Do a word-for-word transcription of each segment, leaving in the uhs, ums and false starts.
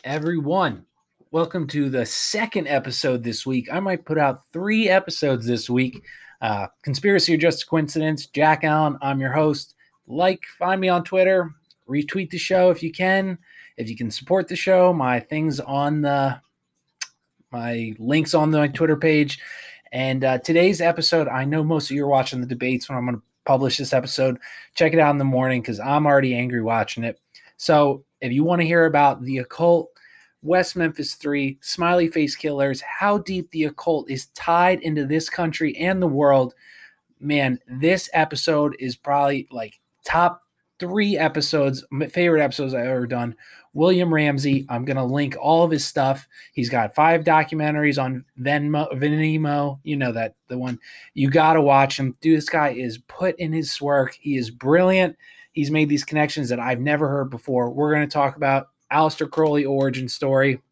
everyone. Welcome to the second episode this week. I might put out three episodes this week. Uh, Conspiracy or Just a Coincidence. Jack Allen, I'm your host. Like, find me on Twitter. Retweet the show if you can. If you can support the show, my things on the my links on my Twitter page. And uh, today's episode, I know most of you are watching the debates when I'm going to publish this episode. Check it out in the morning because I'm already angry watching it. So if you want to hear about the occult, West Memphis three, smiley face killers, how deep the occult is tied into this country and the world, man, this episode is probably like top three episodes, favorite episodes I've ever done. William Ramsey, I'm going to link all of his stuff. He's got five documentaries on Venmo, Vimeo. You know that, the one. You got to watch him. Dude, this guy is put in his work. He is brilliant. He's made these connections that I've never heard before. We're going to talk about Aleister Crowley origin story,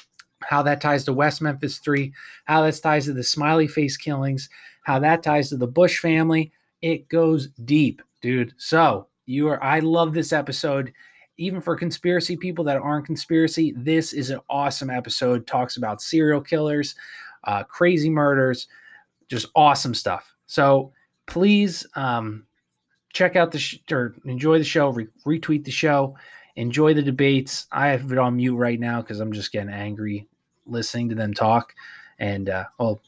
how that ties to West Memphis three, how that ties to the smiley face killings, how that ties to the Bush family. It goes deep, dude. So you are, I love this episode. Even for conspiracy people that aren't conspiracy, this is an awesome episode. Talks about serial killers, uh, crazy murders, just awesome stuff. So please um, check out the sh- or enjoy the show, re- retweet the show. Enjoy the debates. I have it on mute right now because I'm just getting angry listening to them talk. And, uh, well,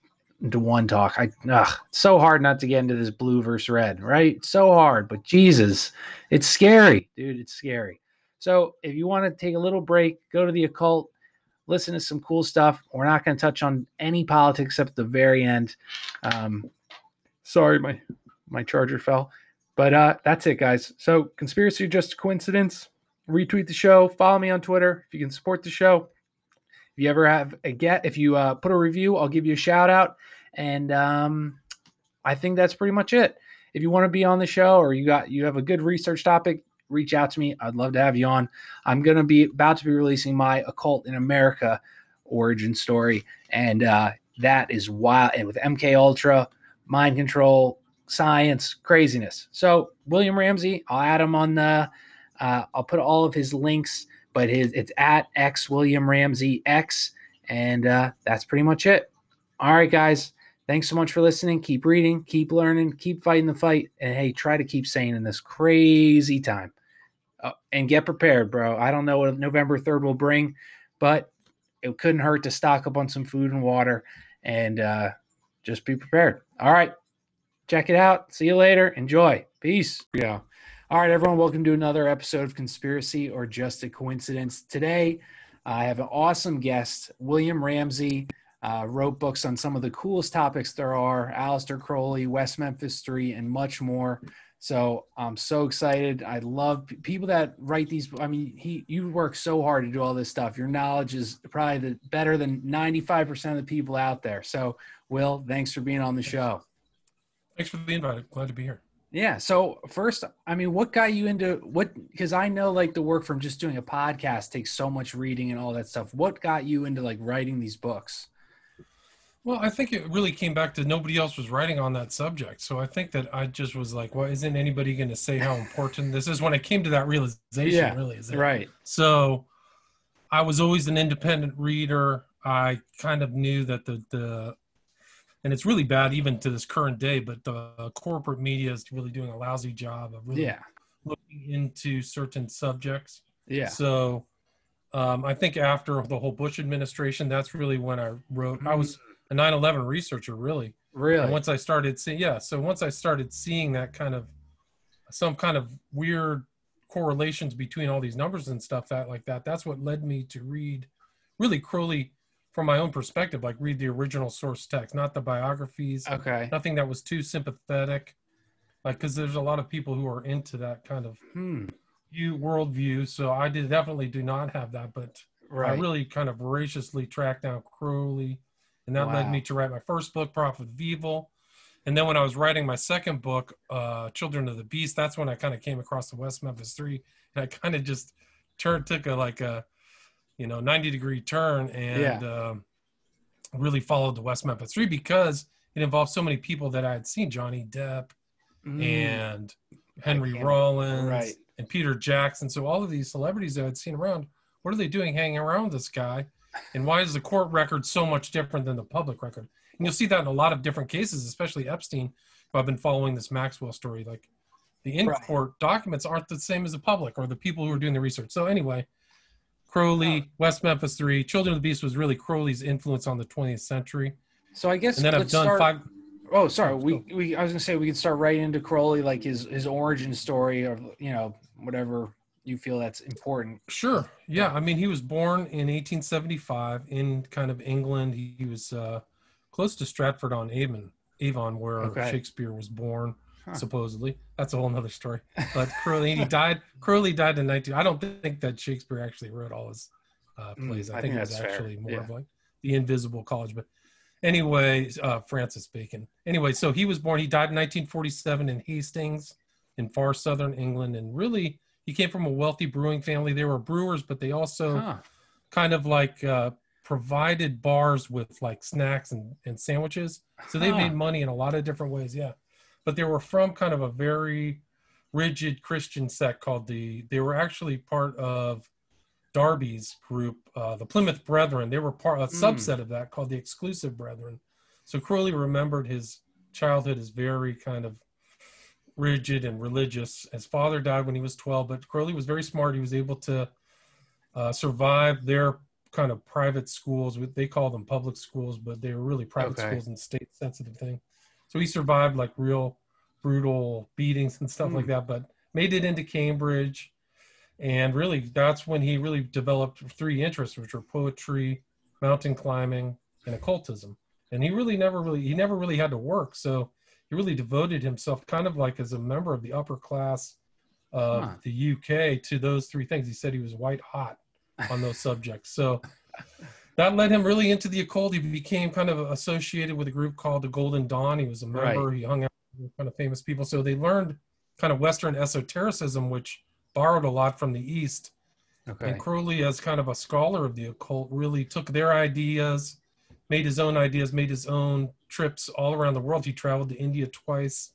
to one talk. I ugh, it's so hard not to get into this blue versus red, right? So hard, but Jesus, it's scary, dude. It's scary. So if you want to take a little break, go to the occult, listen to some cool stuff. We're not going to touch on any politics except the very end. Um, sorry, my my charger fell. But uh, that's it, guys. So Conspiracy or Just a Coincidence. Retweet the show. Follow me on Twitter if you can support the show. If you ever have a get, if you uh, put a review, I'll give you a shout out. And um, I think that's pretty much it. If you want to be on the show or you got you have a good research topic, reach out to me. I'd love to have you on. I'm going to be about to be releasing my Occult in America origin story. And uh, that is wild. And with M K Ultra, mind control, science, craziness. So William Ramsey, I'll add him on the, uh, I'll put all of his links, but his it's at X William Ramsey X. And uh, that's pretty much it. All right, guys. Thanks so much for listening. Keep reading, keep learning, keep fighting the fight. And hey, try to keep sane in this crazy time. Uh, and get prepared, bro. I don't know what November third will bring, but it couldn't hurt to stock up on some food and water and uh, just be prepared. All right. Check it out. See you later. Enjoy. Peace. Yeah. All right, everyone. Welcome to another episode of Conspiracy or Just a Coincidence. Today, I have an awesome guest, William Ramsey. Uh, wrote books on some of the coolest topics there are, Aleister Crowley, West Memphis three, and much more. So I'm so excited. I love p- people that write these. I mean, he you work so hard to do all this stuff. Your knowledge is probably the, better than ninety-five percent of the people out there. So, Will, thanks for being on the show. Thanks for the invite. Glad to be here. Yeah. So first, I mean, what got you into what? Because I know like the work from just doing a podcast takes so much reading and all that stuff. What got you into like writing these books? Well, I think it really came back to nobody else was writing on that subject. So I think that I just was like, well, isn't anybody going to say how important this is? When I came to that realization, Yeah, really, is it? right. So I was always an independent reader. I kind of knew that the, the and it's really bad even to this current day, but the corporate media is really doing a lousy job of really Yeah. looking into certain subjects. Yeah. So um, I think after the whole Bush administration, that's really when I wrote. I was a nine eleven researcher, really. Really? And once I started seeing, yeah, so once I started seeing that kind of, some kind of weird correlations between all these numbers and stuff that like that, that's what led me to read really Crowley from my own perspective, like read the original source text, not the biographies. Okay. Nothing that was too sympathetic. Like, because there's a lot of people who are into that kind of Hmm. view, worldview. So I did definitely do not have that, but Right. I really kind of voraciously tracked down Crowley. And that Wow. led me to write my first book, Prophet of Evil. And then when I was writing my second book, uh, Children of the Beast, that's when I kind of came across the West Memphis three. And I kind of just turned, took a like a, you know, ninety degree turn and Yeah. um, really followed the West Memphis three because it involved so many people that I had seen, Johnny Depp Mm. and Henry can't- Rollins right. and Peter Jackson. So all of these celebrities that I'd seen around what are they doing hanging around this guy? And why is the court record so much different than the public record? And you'll see that in a lot of different cases, especially Epstein, who I've been following this Maxwell story. Like the in-court right. documents aren't the same as the public or the people who are doing the research. So anyway, Crowley, oh. West Memphis Three, Children of the Beast was really Crowley's influence on the twentieth century. So I guess and then I've done start... five. Oh, sorry. We, we I was gonna say we could start right into Crowley, like his his origin story, or you know whatever you feel that's important. Sure. Yeah. I mean, he was born in eighteen seventy-five in kind of England. He, he was uh, close to Stratford on Avon, Avon, where okay. Shakespeare was born, huh. supposedly. That's a whole nother story. But Crowley, he died. Crowley died in nineteen. I don't think that Shakespeare actually wrote all his uh, plays. Mm, I, I think, think it was actually fair. more yeah. of like the Invisible College, but. Anyway, uh, Francis Bacon. Anyway, so he was born, he died in nineteen forty-seven in Hastings in far southern England. And really, he came from a wealthy brewing family. They were brewers, but they also huh. kind of like uh, provided bars with like snacks and, and sandwiches. So they huh. made money in a lot of different ways, yeah. But they were from kind of a very rigid Christian sect called the, they were actually part of Darby's group, uh, the Plymouth Brethren. They were part a mm. subset of that called the Exclusive Brethren. So Crowley remembered his childhood as very kind of rigid and religious. His father died when he was twelve, but Crowley was very smart. He was able to uh, survive their kind of private schools. They call them public schools, but they were really private okay. schools and state-sensitive thing. So he survived like real brutal beatings and stuff mm. like that, but made it into Cambridge. And really, that's when he really developed three interests, which were poetry, mountain climbing, and occultism. And he really never really, he never really had to work. So he really devoted himself kind of like as a member of the upper class of huh. the U K to those three things. He said he was white hot on those subjects. So that led him really into the occult. He became kind of associated with a group called the Golden Dawn. He was a member. Right. He hung out with kind of famous people. So they learned kind of Western esotericism, which borrowed a lot from the East. Okay. And Crowley, as kind of a scholar of the occult, really took their ideas, made his own ideas, made his own trips all around the world. He traveled to India twice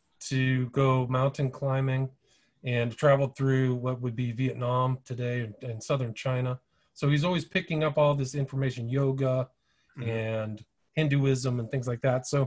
to go mountain climbing and traveled through what would be Vietnam today and, and southern China. So he's always picking up all this information, yoga mm-hmm. and Hinduism and things like that. So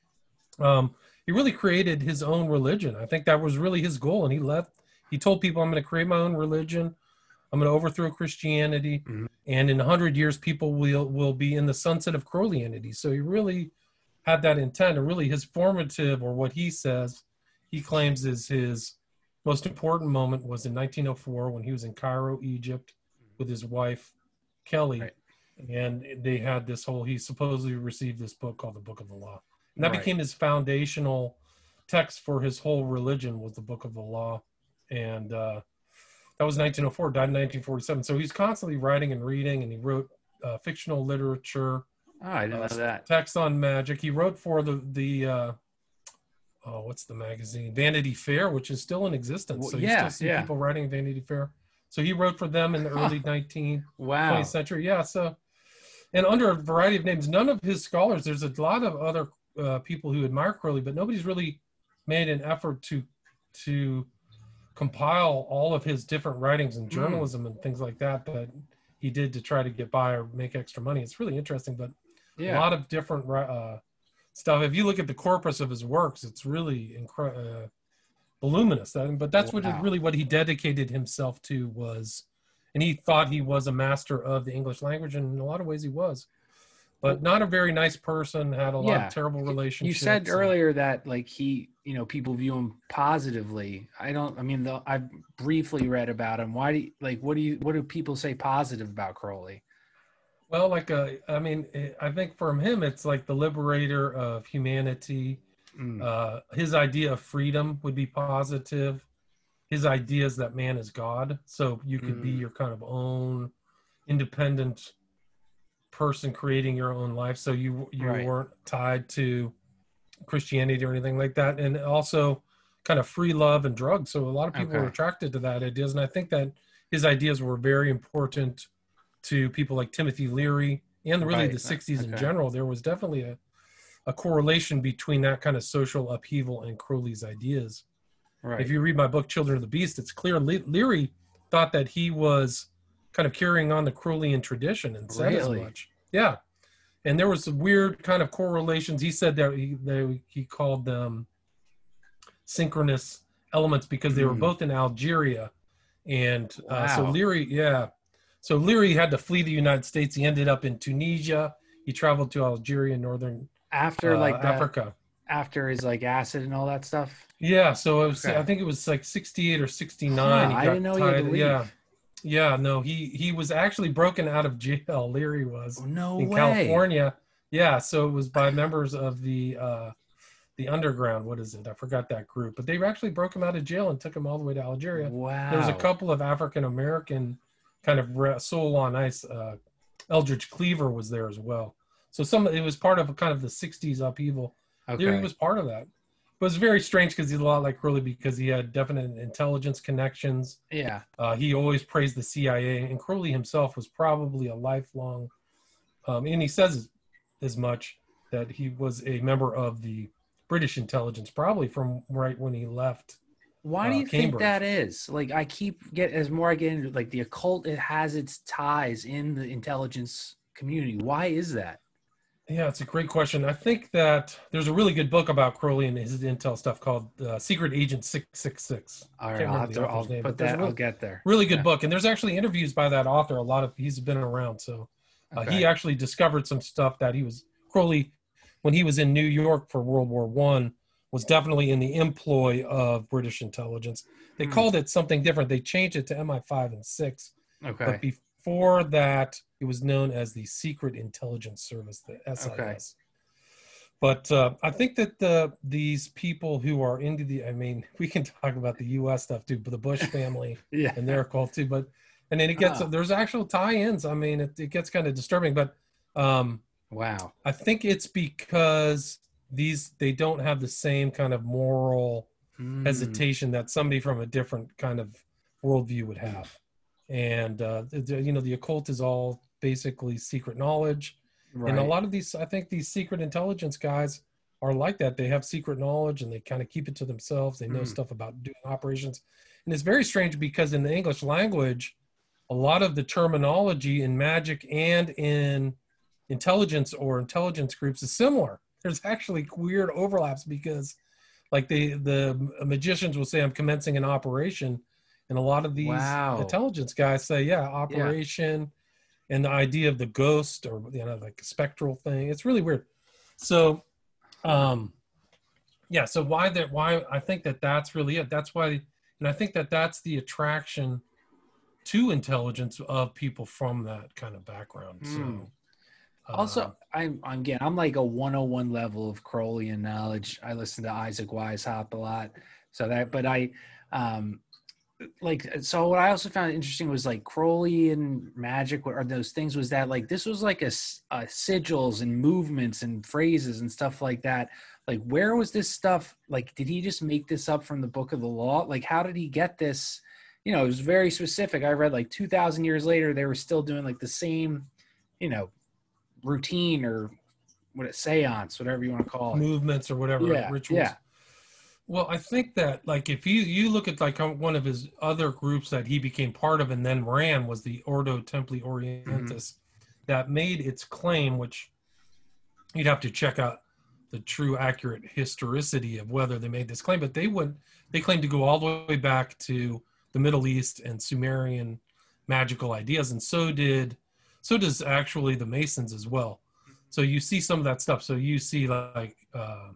um, he really created his own religion. I think that was really his goal. And he left. He told people, I'm going to create my own religion. I'm going to overthrow Christianity. Mm-hmm. And in a hundred years, people will, will be in the sunset of Crowleyanity. So he really had that intent. And really his formative, or what he says, he claims is his most important moment was in nineteen oh four when he was in Cairo, Egypt with his wife, Kelly. Right. And they had this whole, he supposedly received this book called the Book of the Law. And that right. became his foundational text for his whole religion, was the Book of the Law. And uh, that was nineteen oh four, died in nineteen forty-seven. So he's constantly writing and reading, and he wrote uh, fictional literature. Oh, I didn't uh, know that. Text on magic. He wrote for the, the uh, oh, what's the magazine? Vanity Fair, which is still in existence. Well, so yeah, you still see yeah. people writing Vanity Fair. So he wrote for them in the early nineteenth, wow. twentieth century. Yeah, so, and under a variety of names. None of his scholars, there's a lot of other uh, people who admire Crowley, but nobody's really made an effort to to compile all of his different writings and journalism mm. and things like that that he did to try to get by or make extra money. It's really interesting, but yeah. a lot of different uh, stuff. If you look at the corpus of his works, it's really incredible. Uh, voluminous, but that's wow. what really what he dedicated himself to was, and he thought he was a master of the English language, and in a lot of ways he was, but not a very nice person, had a lot yeah. of terrible relationships. You said earlier that like he, you know, people view him positively. I don't, I mean, the, I've briefly read about him. Why do you, like, what do you, what do people say positive about Crowley? Well, like, uh, I mean, I think from him, it's like the liberator of humanity. Mm. Uh, his idea of freedom would be positive. His idea is that man is God, so you could mm. be your kind of own independent person creating your own life. So you you right. weren't tied to Christianity or anything like that, and also kind of free love and drugs. So a lot of people okay. were attracted to that ideas, and I think that his ideas were very important to people like Timothy Leary and really right. the sixties okay. in general. There was definitely a a correlation between that kind of social upheaval and Crowley's ideas. Right. If you read my book, Children of the Beast, it's clear Le- Leary thought that he was kind of carrying on the Crowleyan tradition and said Really? as much. Yeah. And there was some weird kind of correlations. He said that he, they, he called them synchronous elements because they were Mm. both in Algeria. And uh, so Wow. Leary, yeah. So Leary had to flee the United States. He ended up in Tunisia. He traveled to Algeria, northern After uh, like the, Africa. after his like acid and all that stuff. Yeah, so it was, Okay. I think it was like sixty-eight or sixty-nine. Huh, he I got didn't know he tied. had to leave. Yeah, yeah. No, he he was actually broken out of jail. Leary was Oh, no in way. California. Yeah, so it was by members of the uh, the underground. What is it? I forgot that group, but they actually broke him out of jail and took him all the way to Algeria. Wow. There was a couple of African American kind of re- soul on ice. Uh, Eldridge Cleaver was there as well. So some it was part of a kind of the sixties upheaval. Okay. Leary was part of that. But it was very strange because he's a lot like Crowley because he had definite intelligence connections. Yeah. Uh, he always praised the C I A, and Crowley himself was probably a lifelong, um, and he says as much, that he was a member of the British intelligence, probably from right when he left. Why do uh, you think Cambridge. that is? Like, I keep get as more I get into like the occult, it has its ties in the intelligence community. Why is that? Yeah, it's a great question. I think that there's a really good book about Crowley and his intel stuff called uh, Secret Agent six six six. All right, I'll, have to, I'll name, put there's that. a really, I'll get there. really good Yeah. book, and there's actually interviews by that author. A lot of he's been around, so uh, Okay. he actually discovered some stuff that he was Crowley when he was in New York for World War One was definitely in the employ of British intelligence. They Hmm. called it something different. They changed it to M I five and six, Okay. but before that, it was known as the Secret Intelligence Service, the S I S. Okay. But uh, I think that the these people who are into the, I mean, we can talk about the U S stuff too, but the Bush family Yeah. and their cult too. But and then it gets Ah. there's actual tie-ins. I mean, it, it gets kind of disturbing. But um, Wow. I think it's because these they don't have the same kind of moral Hmm. hesitation that somebody from a different kind of worldview would have. And uh, the- you know, the occult is all basically secret knowledge. Right. And a lot of these, I think these secret intelligence guys are like that. They have secret knowledge and they kind of keep it to themselves. They know Mm. stuff about doing operations. And it's very strange because in the English language, a lot of the terminology in magic and in intelligence or intelligence groups is similar. There's actually weird overlaps because like they, the magicians will say, I'm commencing an operation. And a lot of these Wow. intelligence guys say, yeah, operation. And the idea of the ghost or, you know, like a spectral thing, it's really weird. So, um, yeah. So why that, why I think that that's really it. That's why, and I think that that's the attraction to intelligence of people from that kind of background. Hmm. So, uh, Also, I'm I'm again, I'm like a one oh one level of Crowleyan knowledge. I listen to Isaac Weishaupt a lot. So that, but I, um, like, so what I also found interesting was like Crowleyan magic or those things was that like this was like a, s- a sigils and movements and phrases and stuff like that. Like, where was this stuff? Like, did he just make this up from the book of the law? Like, how did he get this? You know, it was very specific. I read like two thousand years later, they were still doing like the same, you know, routine or what it seance, whatever you want to call it. movements or whatever, Yeah, rituals. yeah. Well, I think that like if you you look at like one of his other groups that he became part of and then ran was the Ordo Templi Orientis that made its claim, which you'd have to check out the true accurate historicity of whether they made this claim, but they would they claimed to go all the way back to the Middle East and Sumerian magical ideas, and so did so does actually the Masons as well. So you see some of that stuff. So you see like uh,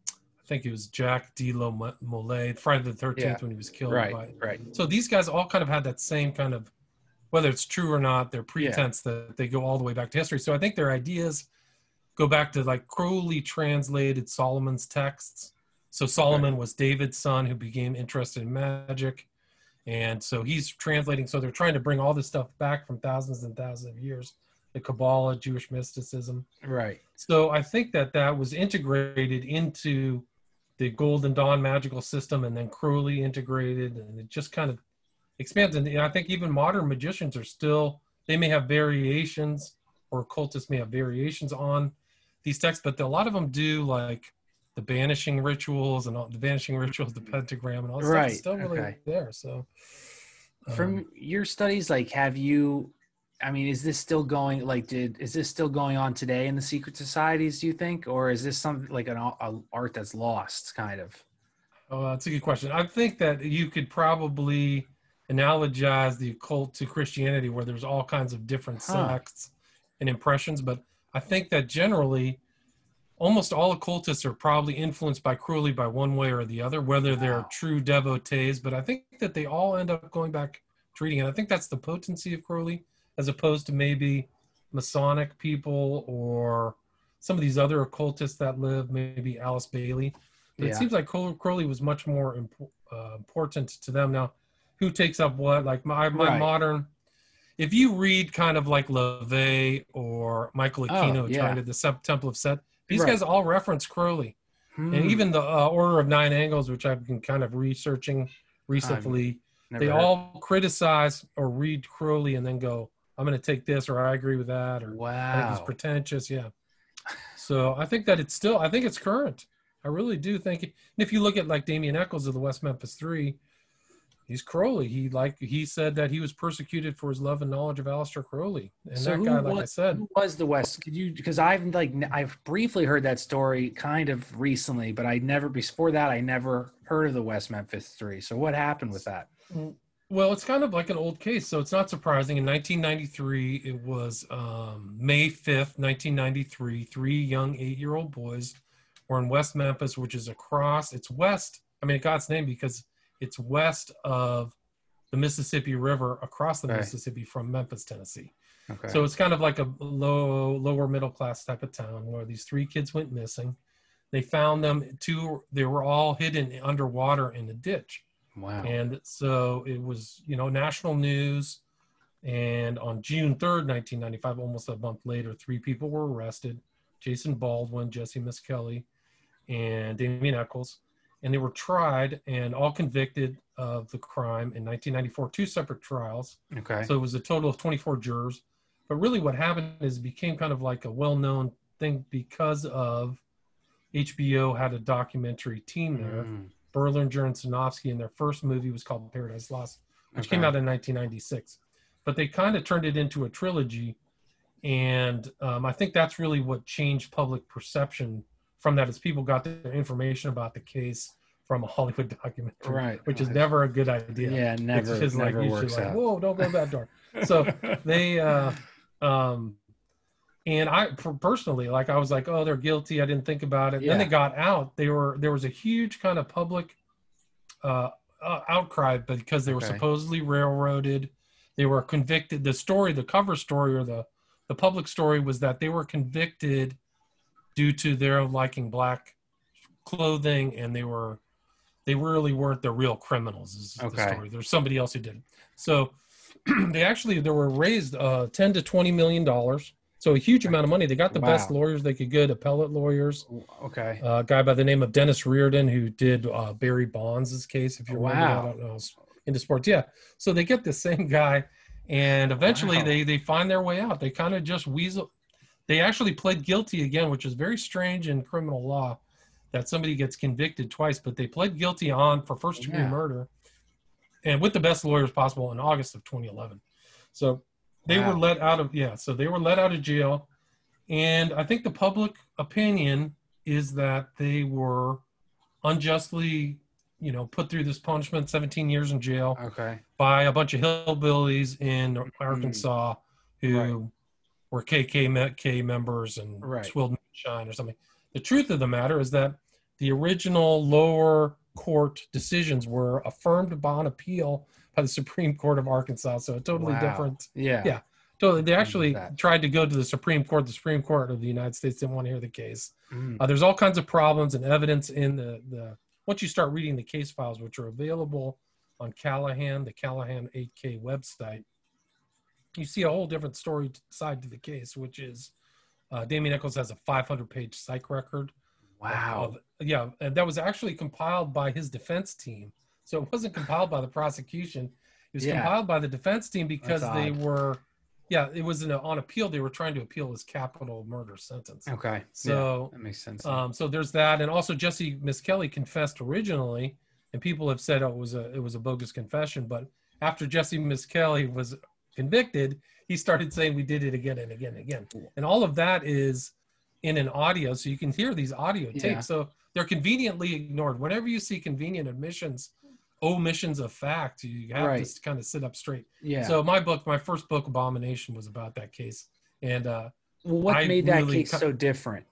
I think it was Jack de la Molay, Friday the thirteenth, Yeah. when he was killed. Right, by, right. So these guys all kind of had that same kind of, whether it's true or not, their pretense that they go all the way back to history. So I think their ideas go back to like Crowley translated Solomon's texts. So Solomon was David's son who became interested in magic. And so he's translating. So they're trying to bring all this stuff back from thousands and thousands of years, the Kabbalah, Jewish mysticism. Right. So I think that that was integrated into the Golden Dawn magical system, and then Crowley integrated, and it just kind of expands. And I think even modern magicians are still, they may have variations, or occultists may have variations on these texts, but a lot of them do like the banishing rituals and all the vanishing rituals, the pentagram and all that Right, stuff is still really okay. there. So From Um, your studies, like, have you, I mean, is this still going, like, did, is this still going on today in the secret societies, do you think? Or is this something like an a- a art that's lost, kind of? oh, that's a good question. I think that you could probably analogize the occult to Christianity, where there's all kinds of different Huh. sects and impressions. But I think that generally, almost all occultists are probably influenced by Crowley by one way or the other, whether they're Wow. true devotees. But I think that they all end up going back to reading. And I think that's the potency of Crowley, as opposed to maybe Masonic people or some of these other occultists that live, maybe Alice Bailey. But it Yeah. seems like Crowley was much more imp- uh, important to them. Now, who takes up what? Like my, my Right. modern, if you read kind of like LaVey or Michael Oh, Aquino, trying yeah. to the Sep- Temple of Set, these Right. guys all reference Crowley. And Hmm. even the uh, Order of Nine Angles, which I've been kind of researching I've recently, never they heard. all criticize or read Crowley and then go, I'm going to take this, or I agree with that, or I think he's Wow. pretentious. Yeah. So I think that it's still, I think it's current. I really do think. And if you look at like Damien Eccles of the West Memphis Three, he's Crowley. He like he said that he was persecuted for his love and knowledge of Aleister Crowley. And So that who guy, like I was, said, who was the West? Could you, because I've like n- I've briefly heard that story kind of recently, but I never before that I never heard of the West Memphis Three. So what happened with that? well, it's kind of like an old case, so it's not surprising. In nineteen ninety-three, it was um, May fifth, nineteen ninety-three. Three young eight-year-old boys were in West Memphis, which is across. It's west. I mean, it got its name because it's west of the Mississippi River, across the Okay. Mississippi from Memphis, Tennessee. Okay. So it's kind of like a low, lower middle class type of town where these three kids went missing. They found them. Two, they were all hidden underwater in a ditch. Wow. And so it was, you know, national news. And on June third, nineteen ninety-five, almost a month later, three people were arrested: Jason Baldwin, Jesse Miskelly, and Damien Eccles. And they were tried and all convicted of the crime in nineteen ninety-four, two separate trials. Okay. So it was a total of twenty-four jurors. But really what happened is it became kind of like a well-known thing because of H B O had a documentary team there. Mm, Berlinger and Sinofsky, and their first movie was called Paradise Lost, which okay. came out in nineteen ninety-six. But they kind of turned it into a trilogy. And um, I think that's really what changed public perception from that, as people got their information about the case from a Hollywood documentary, Right. which is Okay. never a good idea. Yeah, never, It's just like never usually works like, out. whoa, don't go that door. So they, uh, um, and I per- personally, like, I was like, oh, they're guilty. I didn't think about it. Yeah. Then they got out. They were, there was a huge kind of public uh, uh, outcry because they were Okay. supposedly railroaded. They were convicted. The story, the cover story, or the, the public story was that they were convicted due to their liking black clothing, and they were, they really weren't the real criminals, is Okay. the story. There's somebody else who did it. So they actually, they were raised uh, ten to twenty million dollars. So a huge amount of money. They got the Wow. best lawyers they could get, appellate lawyers. Okay. Uh, a guy by the name of Dennis Reardon, who did uh, Barry Bonds' case, if you remember Wow. that. I don't know, into sports. Yeah. So they get the same guy, and eventually Wow. they they find their way out. They kind of just weasel. They actually pled guilty again, which is very strange in criminal law, that somebody gets convicted twice, but they pled guilty on for first degree Yeah. murder, and with the best lawyers possible, in August of twenty eleven. So they Wow. were let out of, yeah, so they were let out of jail. And I think the public opinion is that they were unjustly, you know, put through this punishment, seventeen years in jail, Okay. by a bunch of hillbillies in Arkansas who Right. were K K me- K members and Right. swilled moonshine or something. The truth of the matter is that the original lower court decisions were affirmed upon appeal by the Supreme Court of Arkansas. So a totally Wow. different. Yeah. Yeah. Totally. They actually that. tried to go to the Supreme Court. The Supreme Court of the United States didn't want to hear the case. Mm. Uh, there's all kinds of problems and evidence in the, the, once you start reading the case files, which are available on Callahan, the Callahan eight K website, you see a whole different story t- side to the case, which is uh, Damien Eccles has a five hundred page psych record. Wow. Of, yeah, and that was actually compiled by his defense team. So it wasn't compiled by the prosecution. It was Yeah. compiled by the defense team because That's they odd. were, yeah, it was in a, on appeal. They were trying to appeal his capital murder sentence. Okay. So, yeah, that makes sense. um, so there's that, and also Jesse Miskelly confessed originally, and people have said, oh, it was a it was a bogus confession, but after Jesse Misskelley was convicted, he started saying we did it again and again and again. And all of that is in an audio, so you can hear these audio tapes. Yeah. So they're conveniently ignored. Whenever you see convenient admissions, omissions of fact, you have Right. to kind of sit up straight. Yeah. So my book, my first book, Abomination, was about that case. And uh, well, what I made that really case co- so different?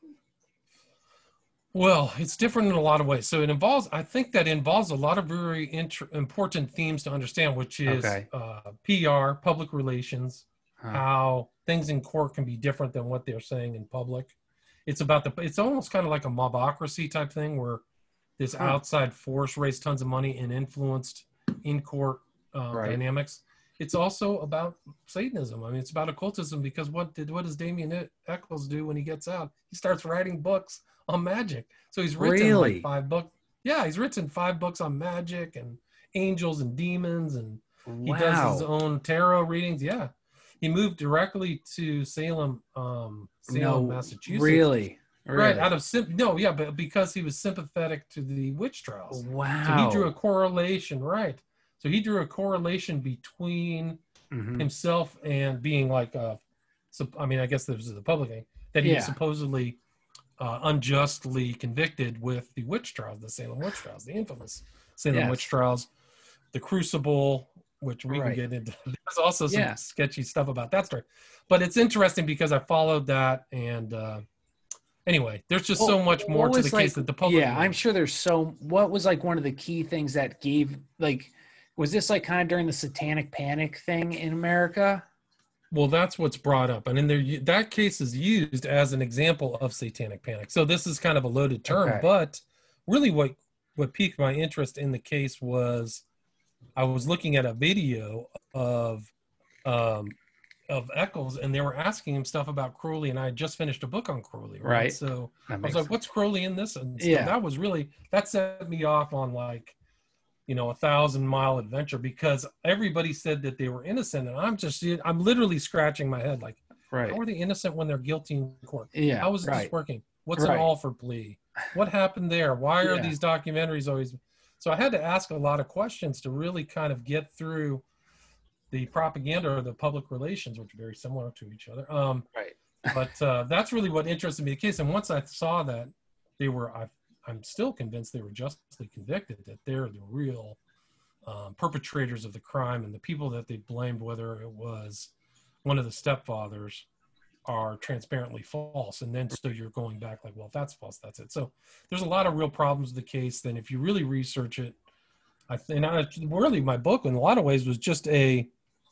Well, it's different in a lot of ways. So it involves, I think that involves a lot of very inter- important themes to understand, which is Okay. uh, P R, public relations, Huh. how things in court can be different than what they're saying in public. It's about the, it's almost kind of like a mobocracy type thing where this Huh. outside force raised tons of money and influenced in court uh, Right. dynamics. It's also about Satanism. I mean, it's about occultism, because what did what does Damien Eccles do when he gets out? He starts writing books on magic. So he's written Really? like five books. Yeah, he's written five books on magic and angels and demons, and he does his Wow. own tarot readings. Yeah, he moved directly to Salem, um, Salem, No, Massachusetts. really? Really? Right, out of sim- no, yeah, but because he was sympathetic to the witch trials. Wow. So he drew a correlation, right? So he drew a correlation between Mhm. himself and being like, uh, sup- I mean, I guess this is the public thing, that he Yeah. was supposedly uh, unjustly convicted with the witch trials, the Salem witch trials, the infamous Salem Yes. witch trials, the Crucible, which we Right. can get into. There's also some Yeah. sketchy stuff about that story, but it's interesting because I followed that, and uh, anyway, there's just so Well, much more what to was the case like- that the public. Yeah, I'm knows. sure there's so. What was like one of the key things that gave like? Was this like kind of during the Satanic Panic thing in America? Well, that's what's brought up, and in there, that case is used as an example of satanic panic. So this is kind of a loaded term, Okay. but really, what what piqued my interest in the case was I was looking at a video of um, of Eccles, and they were asking him stuff about Crowley, and I had just finished a book on Crowley, right? Right. So That I was makes like, "What's Crowley in this?" And stuff. Yeah. That was really that set me off on like, you know, a thousand mile adventure, because everybody said that they were innocent, and I'm just I'm literally scratching my head like, right. how are they innocent when they're guilty in court? Yeah. How is right. this working? What's Right. an Alford plea? What happened there? Why are Yeah. these documentaries always? So I had to ask a lot of questions to really kind of get through the propaganda or the public relations, which are very similar to each other. Um, Right. but uh, that's really what interested me in the case. And once I saw that they were, I, I'm still convinced they were justly convicted, that they're the real um, perpetrators of the crime, and the people that they blamed, whether it was one of the stepfathers, are transparently false. And then so you're going back like, well, if that's false, that's it. So there's a lot of real problems with the case. Then if you really research it, I think, and I, really my book in a lot of ways was just a,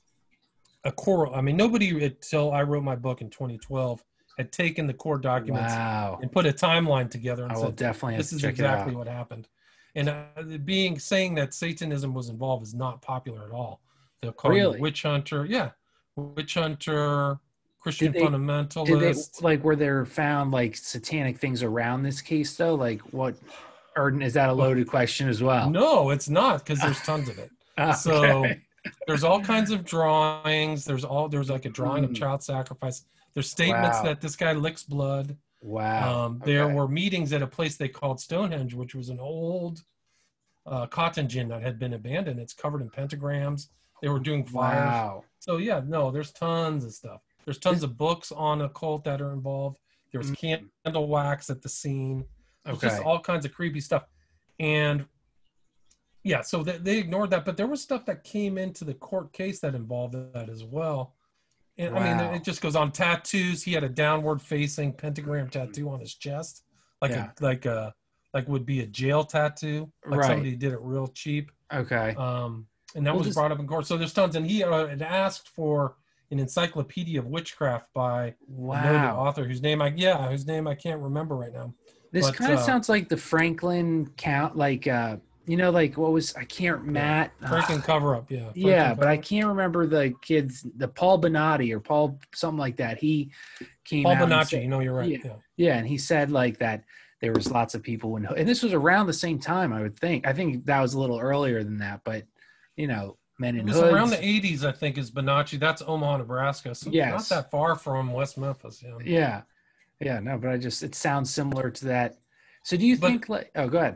a core. I mean, nobody until I wrote my book in twenty twelve had taken the core documents Wow. and put a timeline together and I will said, definitely have this to is check exactly it out. what happened. And uh, being saying that Satanism was involved is not popular at all. They'll call Really? you witch hunter. Yeah. Witch hunter, Christian Did they- fundamentalist. Did they like were there found like satanic things around this case though? Like what? Or is that a loaded question as well? No, it's not, because there's tons of it. Okay. So there's all kinds of drawings. There's all there's like a drawing of Mm. child sacrifice. There's statements Wow. that this guy licks blood. Wow. Um, there Okay. were meetings at a place they called Stonehenge, which was an old uh, cotton gin that had been abandoned. It's covered in pentagrams. They were doing fires. Wow. So yeah, no, there's tons of stuff. There's tons This- of books on occult that are involved. There was Mm. candle wax at the scene. It's just Okay. all kinds of creepy stuff. And yeah, so they, they ignored that, but there was stuff that came into the court case that involved that as well. And I Wow. mean, it just goes on. Tattoos. He had a downward facing pentagram tattoo on his chest, like Yeah. a like a like would be a jail tattoo, like Right. somebody did it real cheap. Okay. Um, and that Well, was this- brought up in court. So there's tons, and he uh, had asked for an encyclopedia of witchcraft by a noted Wow. author whose name I yeah whose name I can't remember right now. This but, kind of uh, sounds like the Franklin count, like uh, you know, like what was I can't Matt. Franklin cover up, yeah. Yeah, Franklin but I cover-up. can't remember the kids, the Paul Bonatti or Paul something like that. He came Paul out and Bonacci, said- you know, you're right. Yeah. Yeah. yeah, and he said like that there was lots of people in, and this was around the same time, I would think. I think that was a little earlier than that, but you know, men It in was hoods. around the eighties, I think, is Bonacci. That's Omaha, Nebraska. So Yes. it's not that far from West Memphis. Yeah. Yeah, yeah, no, but I just it sounds similar to that. So do you But- think like? Oh, go ahead.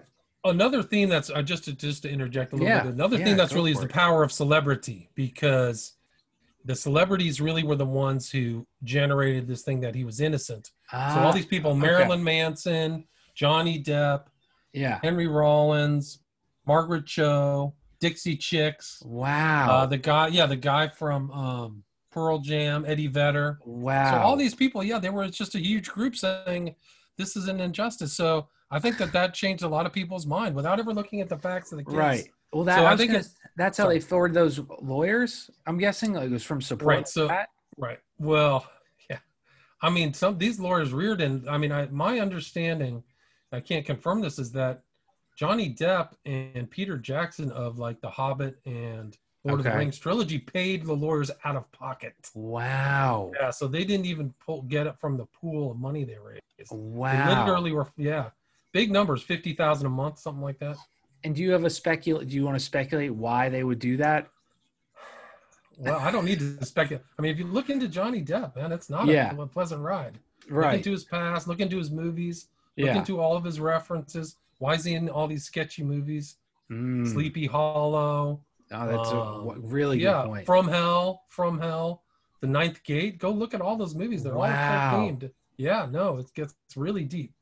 another theme that's uh, just to just to interject a little Yeah, bit. Another yeah, thing that's go really is for the it. power of celebrity, because the celebrities really were the ones who generated this thing that he was innocent. So all Ah, these people, okay. Marilyn Manson, Johnny Depp, Yeah. Henry Rollins, Margaret Cho, Dixie Chicks, uh, Wow. the guy, yeah, the guy from um, Pearl Jam, Eddie Vedder. So all Wow. these people, yeah, they were just a huge group saying this is an injustice. So I think that that changed a lot of people's mind without ever looking at the facts of the case. Right. Well, that So I I was think gonna. it, That's how they sorry, forward those lawyers. I'm guessing like it was from support right. like So, that. right. Well, yeah. I mean, some these lawyers reared in, I mean, I, my understanding, I can't confirm this, is that Johnny Depp and Peter Jackson of like The Hobbit and Lord of the Okay. Rings trilogy paid the lawyers out of pocket. Wow. Yeah, so they didn't even pull, get it from the pool of money they raised. They Wow. literally were, yeah, big numbers, fifty thousand a month, something like that. And do you have a speculate? Do you want to speculate why they would do that? Well, I don't need to speculate. I mean, if you look into Johnny Depp, man, it's not a Yeah. pleasant ride. Look Right. into his past, look into his movies, look Yeah. into all of his references. Why is he in all these sketchy movies? Mm. Sleepy Hollow. Oh, that's a Um, w- really good yeah, point. From Hell, From Hell, The Ninth Gate. Go look at all those movies. They're all occult Wow. themed. Yeah, no, it gets really deep.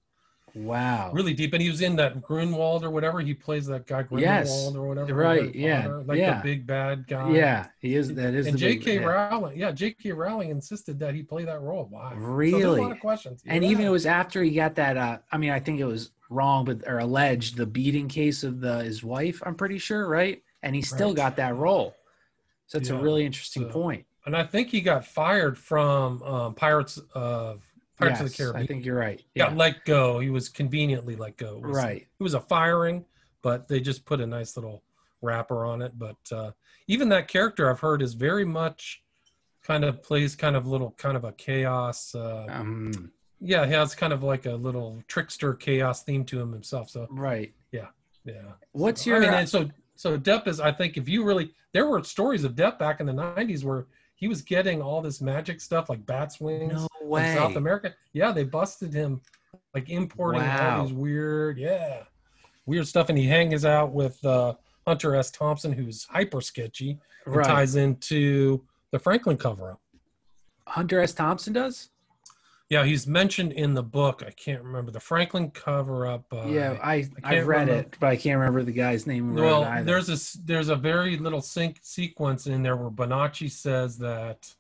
Wow. Really deep. And he was in that Grunwald or whatever. He plays that guy Yes. Grindelwald or whatever. Right. Harry Yeah. Potter, like Yeah. the big bad guy. Yeah. He is. That is And the big. J K. Yeah. Rowling, yeah, J K. Rowling insisted that he play that role. Wow. So there's a lot Really? of questions. And Yeah. even it was after he got that. Uh, I mean, I think it was wrong, but or alleged the beating case of the his wife. I'm pretty sure, right? And he still Right. got that role. So it's Yeah. a really interesting So- point. And I think he got fired from um, Pirates of Pirates of the Yes, Caribbean. I think you're right. Got Yeah. let go. He was conveniently let go. It was, Right. It was a firing, but they just put a nice little wrapper on it. But uh, even that character I've heard is very much kind of plays kind of little kind of a chaos. Uh, Um. yeah, he has kind of like a little trickster chaos theme to him himself. So Right. yeah. What's So, your? I mean, and so so Depp is, I think, if you really, there were stories of Depp back in the nineties where he was getting all this magic stuff like bats wings No from way. South America. Yeah, they busted him like importing Wow. all these weird, yeah, weird stuff, and he hangs out with uh, Hunter S. Thompson, who's hyper sketchy, and Right. ties into the Franklin cover-up. Hunter S. Thompson does. Yeah, he's mentioned in the book. I can't remember the Franklin cover-up. Uh, Yeah, I I I've can't read remember. it, but I can't remember the guy's name. who wrote Well, it either. there's a s- there's a very little sync sequence in there where Bonacci says that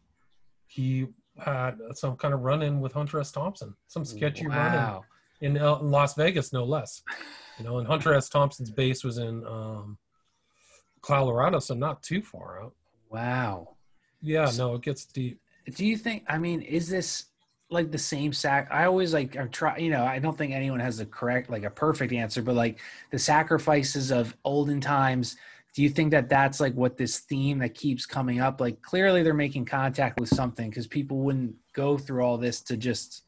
he had some kind of run-in with Hunter S. Thompson, some sketchy run-in Wow. in, uh, in Las Vegas, no less. You know, and Hunter S. Thompson's base was in um, Colorado, so not too far out. Wow. Yeah, no, it gets deep. Do you think? I mean, is this like the same sac? I always like I'm try. You know, I don't think anyone has a correct, like a perfect answer, but like the sacrifices of olden times. Do you think that that's like what this theme that keeps coming up? Like clearly they're making contact with something because people wouldn't go through all this to just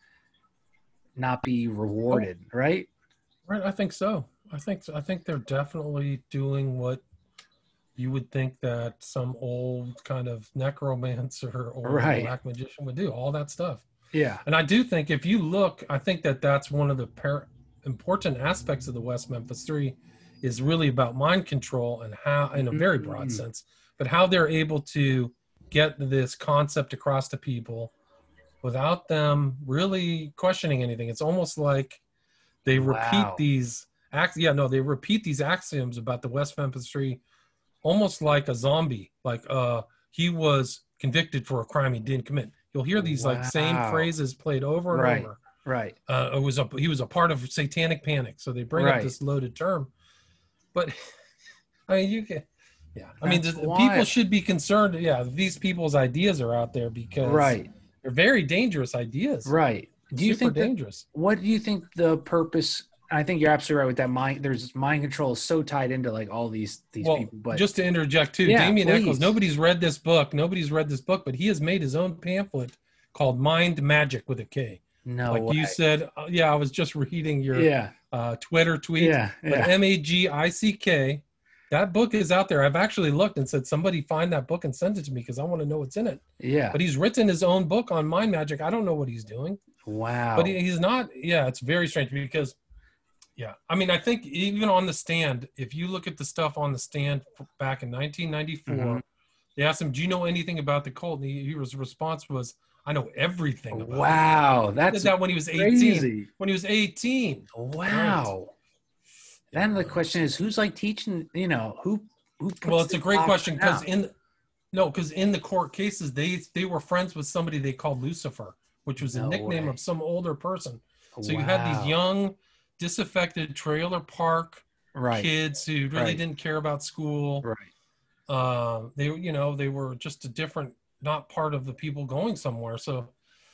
not be rewarded, right? Right, I think so. I think I think they're definitely doing what you would think that some old kind of necromancer or Right. black magician would do, all that stuff. Yeah. And I do think if you look, I think that that's one of the par- important aspects of the West Memphis Three is really about mind control and how, in a very broad Mhm. sense, but how they're able to get this concept across to people without them really questioning anything. It's almost like they repeat Wow. these ax- yeah, no, they repeat these axioms about the West Memphis Three almost like a zombie. Like uh he was convicted for a crime he didn't commit. You'll hear these like same Wow. phrases played over and Right. over. Right. Uh, it was a he was a part of satanic panic, so they bring up Right. this loaded term. But I mean, you can, yeah. I mean, That's the, people wild. should be concerned. Yeah, these people's ideas are out there because Right. they're very dangerous ideas. Right. Do you Super think that, dangerous? what do you think the purpose? I think you're absolutely right with that. Mind, there's mind control is so tied into like all these these Well, people. But just to interject too, Yeah, Damien please. Eccles. Nobody's read this book. Nobody's read this book, but he has made his own pamphlet called Mind Magic with a K. no like way. you said, uh, yeah, I was just reading your yeah, uh, Twitter tweet. yeah, But yeah, M A G I C K, that book is out there. I've actually looked and said, somebody find that book and send it to me because I want to know what's in it. yeah. But he's written his own book on mind magic. I don't know what he's doing. Wow. But he, he's not, yeah, it's very strange because Yeah. I mean, I think even on the stand, if you look at the stuff on the stand back in nineteen ninety-four, Mm-hmm. they asked him, do you know anything about the cult? And he, his response was, I know everything about Wow, it. that's He did that when he was eighteen. crazy. When he was eighteen. Wow. Right. Then Yeah. the question is, who's like teaching, you know, who, who puts Well, it's a this great question doctrine because out? in no, because in the court cases, they they were friends with somebody they called Lucifer, which was a No nickname way. of some older person. So Wow. you had these young, disaffected trailer park right, kids who really right. didn't care about school. right. Uh, they, you know, they were just a different, not part of the people going somewhere. So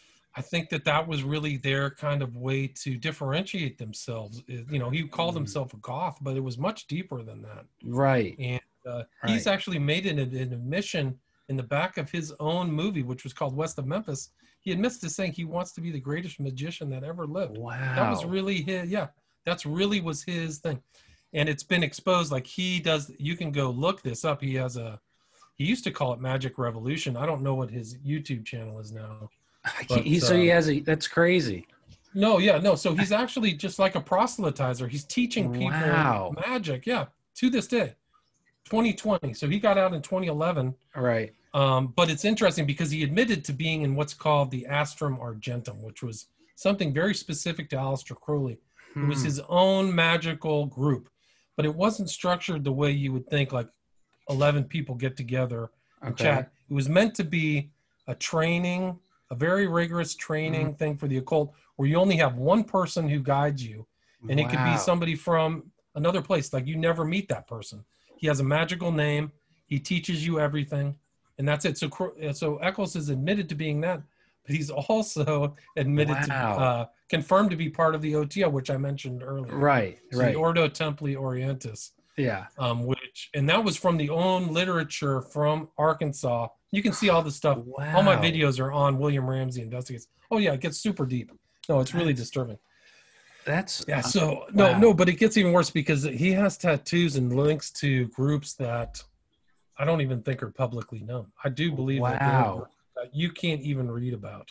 I think that that was really their kind of way to differentiate themselves. You know, he called Mm. himself a goth, but it was much deeper than that. Right. And uh, Right. he's actually made an, an admission in the back of his own movie, which was called West of Memphis. He admits to saying he wants to be the greatest magician that ever lived. Wow. That was really his, yeah, that's really was his thing. And it's been exposed, like he does, you can go look this up. He has a, he used to call it Magic Revolution. I don't know what his YouTube channel is now. But, he, so he uh, has a, that's crazy. No, yeah, no. So he's actually just like a proselytizer. He's teaching people Wow. magic. Yeah, to this day, twenty twenty. So he got out in twenty eleven. Right. Um, but it's interesting because he admitted to being in what's called the Astrum Argentum, which was something very specific to Aleister Crowley. It was Hmm. his own magical group, but it wasn't structured the way you would think, like eleven people get together and Okay. chat. It was meant to be a training, a very rigorous training thing for the occult, where you only have one person who guides you, and it could be Wow. somebody from another place. Like you never meet that person. He has a magical name. He teaches you everything, and that's it. So, Cro- so Eccles is admitted to being that, but he's also admitted Wow. to, uh, confirmed to be part of the O T O, which I mentioned earlier. Right. So Right. the Ordo Templi Orientis, Yeah. um, which, and that was from the own literature from Arkansas. You can see all the stuff. Wow. All my videos are on William Ramsey Investigates. Oh yeah, it gets super deep. No, it's really That's- disturbing. That's Yeah. So no, wow. no, but it gets even worse because he has tattoos and links to groups that I don't even think are publicly known. I do believe that, there Wow. are- that you can't even read about.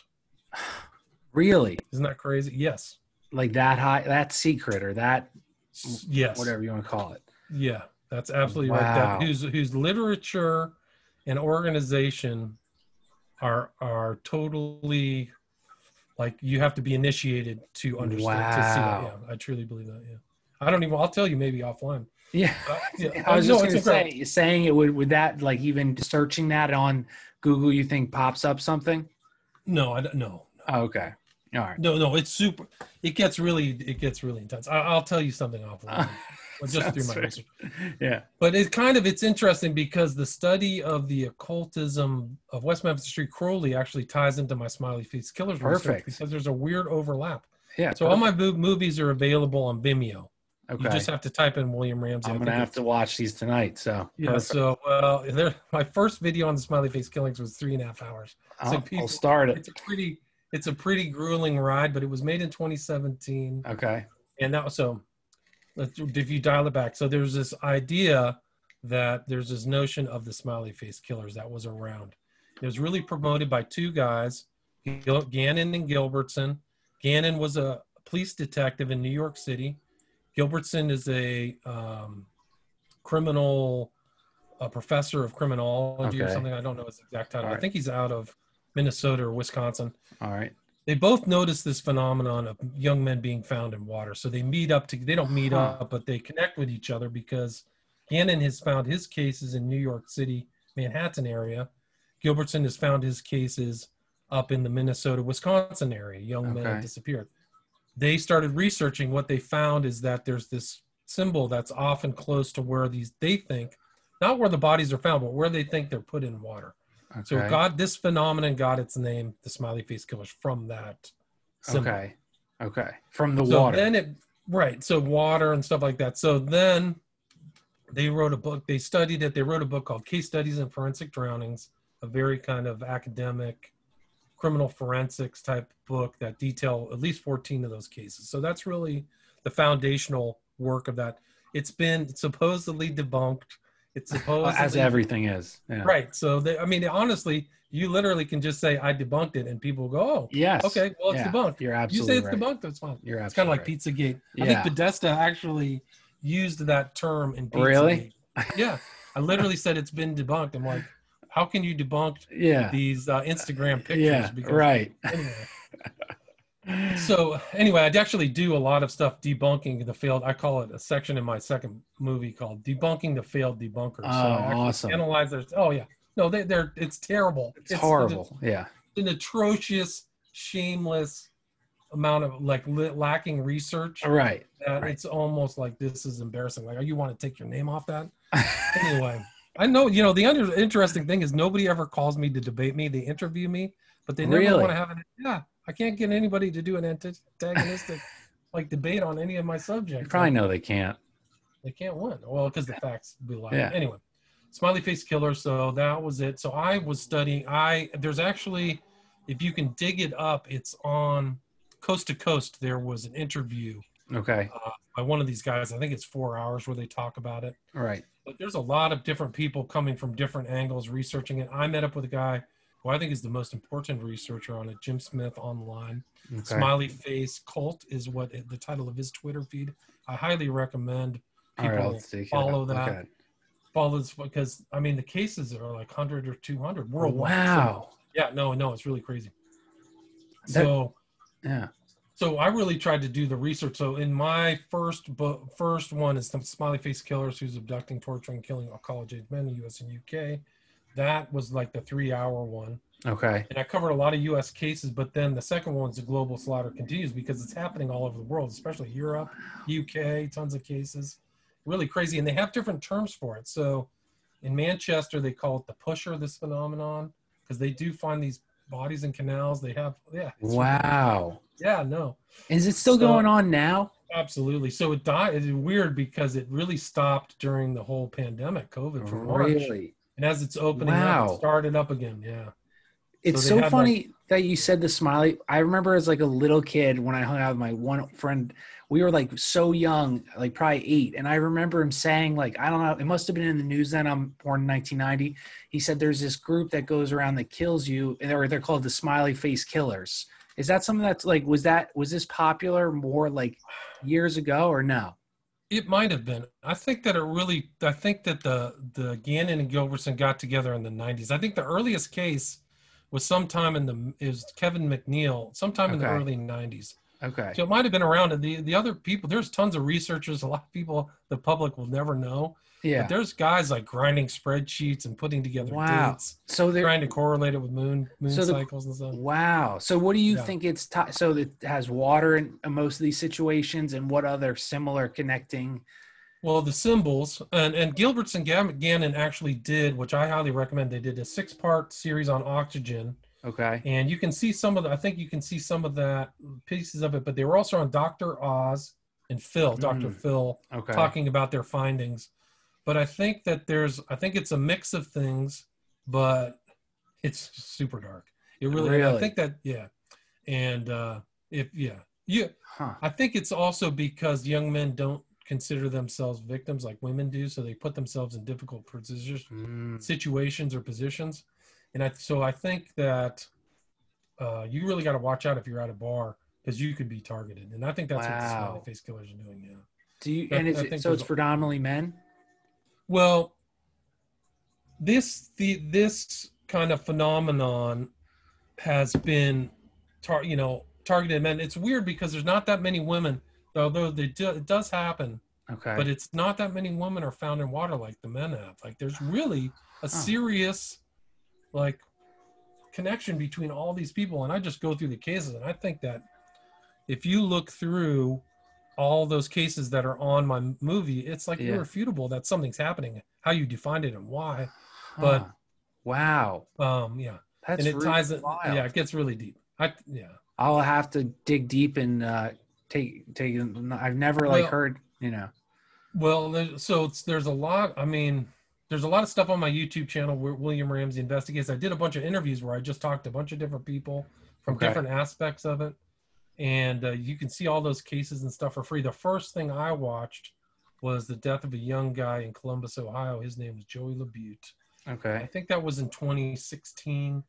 Really, Isn't that crazy? Yes. like that high, that secret or that Yes. whatever you want to call it. Yeah, that's absolutely right. Wow. That whose whose literature and organization are are totally like you have to be initiated to understand to see that. Yeah, Wow. I truly believe that. Yeah, I don't even. I'll tell you maybe offline. Yeah. Uh, yeah. I was No, just it's going to incredible. say, saying it would, would that like even searching that on Google, you think pops up something? No, I don't. No, Oh, okay. All right. no, no. It's super. It gets really. It gets really intense. I, I'll tell you something offline. Well, just through Sounds my fair. research. Yeah. But it kind of it's interesting because the study of the occultism of West Memphis Street Crowley actually ties into my Smiley Face Killers research Perfect. because there's a weird overlap. Yeah. So all my mo- movies are available on Vimeo. Okay. You just have to type in William Ramsey. I'm I going to think have it's- to watch these tonight. So Yeah. perfect. So well, there, my first video on the Smiley Face Killings was three and a half hours. I'll, so I'll people- start it. It's a pretty, it's a pretty grueling ride, but it was made in twenty seventeen. Okay. And that was so let's if you dial it back. So there's this idea that there's this notion of the Smiley Face Killers that was around. It was really promoted by two guys, Gil- Gannon and Gilbertson. Gannon was a police detective in New York City. Gilbertson is a um, criminal, a professor of criminology or Okay. something. I don't know his exact title. All I right. think he's out of Minnesota or Wisconsin. All right. They both notice this phenomenon of young men being found in water. So they meet up to, they don't meet Huh. up, but they connect with each other because Gannon has found his cases in New York City, Manhattan area. Gilbertson has found his cases up in the Minnesota, Wisconsin area. Young men Okay. have disappeared. They started researching. What they found is that there's this symbol that's often close to where these, they think, not where the bodies are found, but where they think they're put in water. Okay. So it got this phenomenon got its name, the Smiley Face Killers, from that symbol. Okay. Okay. From the So water. then it right, so water and stuff like that. So then they wrote a book. They studied it. They wrote a book called Case Studies in Forensic Drownings, a very kind of academic criminal forensics type book that detail at least fourteen of those cases. So that's really the foundational work of that. It's been supposedly debunked. It's supposedly As everything is. Yeah. Right. So they, I mean, honestly, you literally can just say I debunked it, and people go, "Oh, Yes. okay, well it's Yeah, debunked." you're You say absolutely it's right. debunked, that's fine. You're It's kind of absolutely like right. Pizzagate. I Yeah. think Podesta actually used that term in Pizzagate. Really? Yeah, I literally said it's been debunked. I'm like, how can you debunk Yeah. these uh, Instagram pictures? Yeah. Because Right. anyway. So anyway, I'd actually do a lot of stuff debunking the failed. I call it a section in my second movie called "Debunking the Failed Debunkers." Oh, so I actually awesome. analyze their. Oh yeah, no, they, they're it's terrible. It's, it's horrible. An, yeah, an atrocious, shameless amount of like li- lacking research. Right. That right. It's almost like this is embarrassing. Like, oh, you want to take your name off that? Anyway, I know you know the under, interesting thing is nobody ever calls me to debate me. They interview me, but they never really? want to have an yeah. I can't get anybody to do an antagonistic like debate on any of my subjects. You probably like, know they can't. They can't win. Well, because the facts be lying. Yeah. Anyway, Smiley Face Killer. So that was it. So I was studying. I there's actually, if you can dig it up, it's on Coast to Coast. There was an interview. Okay. Uh, by one of these guys. I think it's four hours where they talk about it. All right. But there's a lot of different people coming from different angles researching it. I met up with a guy who I think is the most important researcher on it, Jim Smith Online. Okay. Smiley Face Cult is what it, the title of his Twitter feed. I highly recommend people right, follow that. Okay. Follow this because, I mean, the cases are like one hundred or two hundred worldwide. Wow. So, yeah, no, no, it's really crazy. That, so, yeah. So I really tried to do the research. So in my first book, first one is the Smiley Face Killers, who's abducting, torturing, killing all college-age men in the U S and U K. That was like the three-hour one. Okay. And I covered a lot of U S cases, but then the second one's the global slaughter continues because it's happening all over the world, especially Europe, U K, tons of cases. Really crazy. And they have different terms for it. So in Manchester, they call it the pusher, this phenomenon, because they do find these bodies in canals. They have, yeah. Wow. Yeah, no. Is it still so, going on now? Absolutely. So it died. It's weird because it really stopped during the whole pandemic, COVID from March. Really? And as it's opening wow. up, it started up again. Yeah. It's so, so funny like, that you said the Smiley. I remember as like a little kid when I hung out with my one friend, we were like so young, like probably eight. And I remember him saying like, I don't know, it must've been in the news then. I'm born in nineteen ninety. He said, there's this group that goes around that kills you. And they're, they're called the Smiley Face Killers. Is that something that's like, was that, was this popular more like years ago or no? It might have been. I think that it really, I think that the, the Gannon and Gilbertson got together in the nineties. I think the earliest case was sometime in the, is Kevin McNeil, sometime okay. in the early nineties. Okay. So it might have been around. And the, the other people, there's tons of researchers, a lot of people the public will never know. Yeah. But there's guys like grinding spreadsheets and putting together wow. dates. So they're trying to correlate it with moon moon so the, cycles and stuff. Wow. So what do you yeah. think it's t- so that it has water in most of these situations, and what other similar connecting? Well, the symbols and, and Gilberts and Gannon actually did, which I highly recommend. They did a six part series on oxygen. Okay. And you can see some of the, I think you can see some of that pieces of it, but they were also on Doctor Oz and Phil, mm. Doctor Phil, okay. talking about their findings. But I think that there's, I think it's a mix of things, but it's super dark. It really, really? I think that, yeah. And uh, if, yeah, yeah. Huh. I think it's also because young men don't consider themselves victims like women do. So they put themselves in difficult positions, mm. situations or positions. And I, so I think that uh, you really got to watch out if you're at a bar because you could be targeted. And I think that's wow. what the Smiley Face Killers are doing. Yeah. Do you, and is it, so it's predominantly men? Well, this the this kind of phenomenon has been, tar, you know, targeted men. It's weird because there's not that many women, although they do, it does happen. Okay. But it's not that many women are found in water like the men have. Like there's really a oh. serious, like, connection between all these people. And I just go through the cases, and I think that if you look through all those cases that are on my movie, it's like yeah. irrefutable that something's happening. How you defined it and why, huh. but wow, um, yeah, that's and it really ties it. wild. Yeah, it gets really deep. I yeah, I'll have to dig deep and uh, take take. I've never like well, heard, you know. Well, there's, so it's, there's a lot. I mean, there's a lot of stuff on my YouTube channel where William Ramsey investigates. I did a bunch of interviews where I just talked to a bunch of different people from okay. different aspects of it. And uh, you can see all those cases and stuff for free. The first thing I watched was the death of a young guy in Columbus, Ohio. His name was Joey LaBute. Okay. I think that was in twenty sixteen.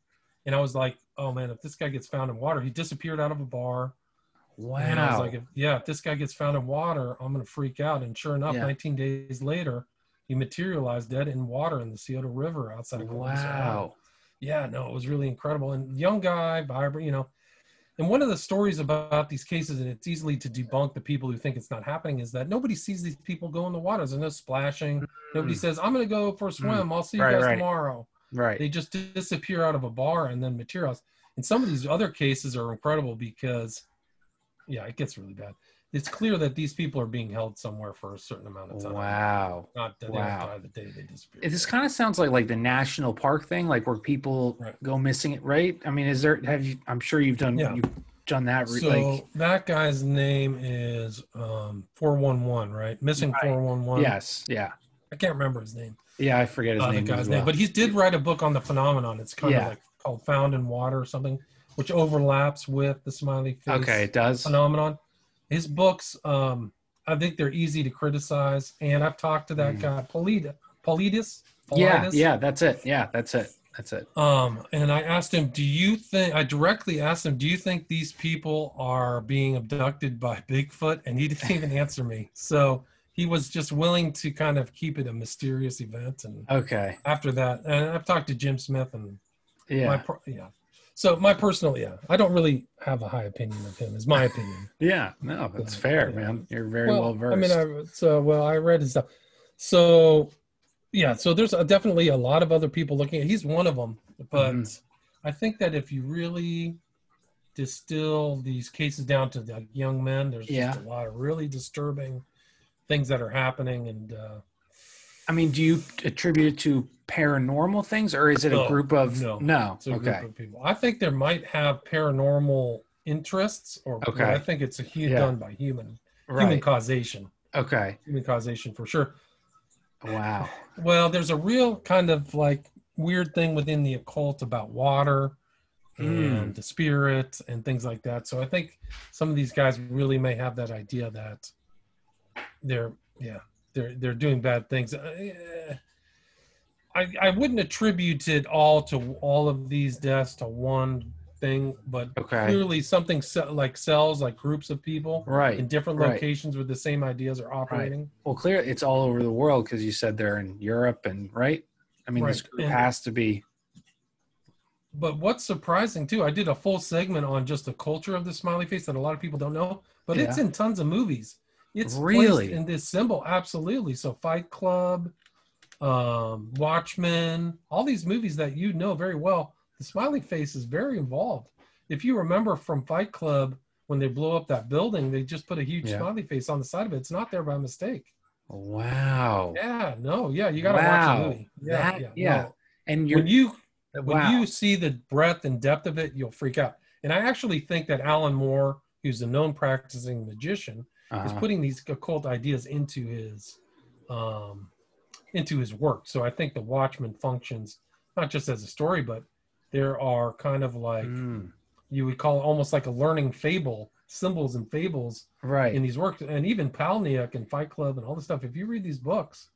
And I was like, oh man, if this guy gets found in water, he disappeared out of a bar. Wow. And I was like, if, yeah, if this guy gets found in water, I'm going to freak out. And sure enough, Yeah. nineteen days later, he materialized dead in water in the Scioto River outside of Columbus, Ohio. Wow. Yeah, no, it was really incredible. And young guy, vibrant, you know. And one of the stories about these cases, and it's easily to debunk the people who think it's not happening, is that nobody sees these people go in the water. There's no splashing. Nobody says, I'm going to go for a swim. I'll see you Right, guys right. tomorrow. Right. They just disappear out of a bar and then materialize. And some of these other cases are incredible because, yeah, it gets really bad. It's clear that these people are being held somewhere for a certain amount of time. Wow. Not that Wow. they die the day they disappear. This kind of sounds like like the national park thing, like where people Right. go missing, right? I mean, is there, have you, I'm sure you've done, Yeah. you've done that. re- So like, that guy's name is um, four one one, right? Missing Right. four one one. yes. Yeah. I can't remember his name. Yeah. I forget his Uh, the name. guy's as name, well. but he did write a book on the phenomenon. It's kind Yeah. of like called Found in Water or something, which overlaps with the smiley face Okay. It does. phenomenon. His books, um, I think they're easy to criticize, and I've talked to that Mm. guy, Paulides. Paulides. Yeah. Paulides. Yeah. That's it. Yeah. That's it. That's it. Um, and I asked him, do you think, I directly asked him, do you think these people are being abducted by Bigfoot? And he didn't even answer me. So he was just willing to kind of keep it a mysterious event. And Okay. after that, and I've talked to Jim Smith and Yeah. my, per- yeah. So my personal, yeah, I don't really have a high opinion of him, is my opinion. yeah. No, that's fair, Yeah. man. You're very well, versed. I mean, I, so, well, I read his stuff. So, yeah, so there's a, definitely a lot of other people looking at, he's one of them, but Mhm. I think that if you really distill these cases down to the young men, there's Yeah. just a lot of really disturbing things that are happening. And uh, I mean, do you attribute it to paranormal things, or is it a No, group of no. no? it's a Okay. group of people. I think there might have paranormal interests, or Okay. but I think it's a huge Yeah. done by human human Right. causation, Okay. human causation for sure. Wow. Well, there's a real kind of like weird thing within the occult about water and Mm. the spirit and things like that. So I think some of these guys really may have that idea that they're, yeah, they're they're doing bad things. Uh, I I wouldn't attribute it all to all of these deaths to one thing, but Okay. clearly something se- like cells, like groups of people Right. in different right. locations with the same ideas are operating. Well, clear it's all over the world because you said they're in Europe and right. I mean, this Right. group And- has to be. But what's surprising too, I did a full segment on just the culture of the smiley face that a lot of people don't know, but it's Yeah. in tons of movies. It's Really? placed in this symbol, absolutely. So Fight Club, um, Watchmen, all these movies that you know very well, the smiley face is very involved. If you remember from Fight Club, when they blow up that building, they just put a huge Yeah. smiley face on the side of it. It's not there by mistake. Wow. Yeah, no, yeah, you got to watch Wow. the movie. Yeah, That- yeah. yeah. no. And you're When you when wow. you see the breadth and depth of it, you'll freak out. And I actually think that Alan Moore, who's a known practicing magician, is uh, putting these occult ideas into his um, into his work. So I think the Watchmen functions not just as a story, but there are kind of like mm, you would call it almost like a learning fable, symbols and fables right. in these works. And even Palniuk and Fight Club and all this stuff. If you read these books,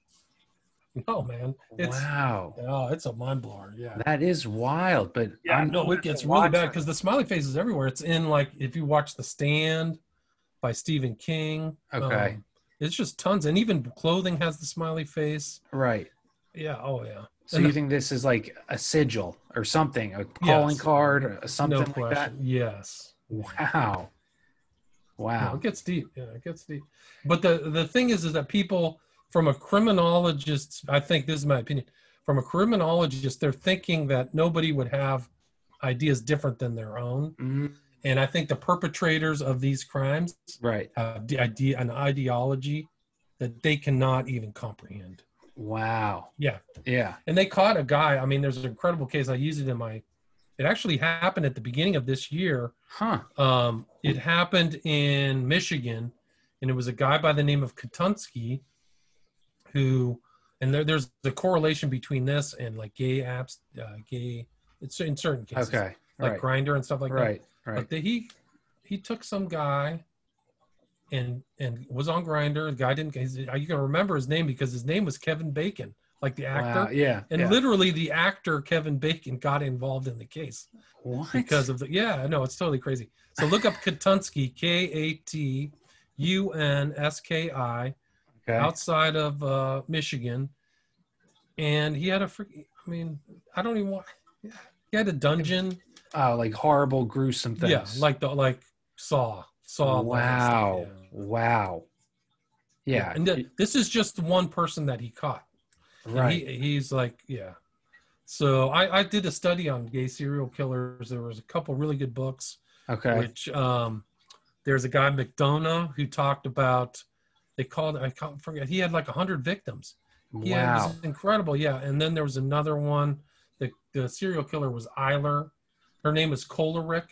oh man, it's wow. oh, it's a mind blower. Yeah. That is wild, but Yeah, I'm no, gonna it gets have to really watch bad it. because the smiley face is everywhere. It's in like if you watch The Stand by Stephen King. Okay. um, it's just tons, and even clothing has the smiley face. Right. Yeah. Oh yeah. So And you the- think this is like a sigil or something, a calling Yes. card, or something no like that? question. Yes. Wow. No, Wow. it gets deep. Yeah, it gets deep. But the the thing is, is that people from a criminologist, I think this is my opinion, from a criminologist, they're thinking that nobody would have ideas different than their own. Mm, And I think the perpetrators of these crimes right. have the idea, an ideology that they cannot even comprehend. Wow. Yeah. Yeah. And they caught a guy. I mean, there's an incredible case. I use it in my, it actually happened at the beginning of this year. Huh. Um, it happened in Michigan, and it was a guy by the name of Katunsky who, and there, there's the correlation between this and like gay apps, uh, gay, it's in certain cases, Okay. like Right. Grindr and stuff like that. Right. Right. But the, he he took some guy and and was on Grindr. The guy didn't. His, you can remember his name because his name was Kevin Bacon, like the actor. Wow. Yeah. And yeah. literally the actor Kevin Bacon got involved in the case What? because of the yeah, no, it's totally crazy. So look up Katunsky, K A T U N S K I, okay. outside of uh, Michigan, and he had a freaking. I mean, I don't even want. He had a dungeon. Oh, like horrible, gruesome things. Yeah, like the like Saw, Saw. Wow. Stuff, yeah. Wow. Yeah. yeah. And th- this is just one person that he caught. Right. He, he's like, yeah. So I, I did a study on gay serial killers. There was a couple really good books. Okay. Which um, there's a guy McDonough who talked about. They called I can't forget. He had like a hundred victims. Yeah, wow. it was incredible. Yeah, and then there was another one. The the serial killer was Eiler. Her name is Kolarek,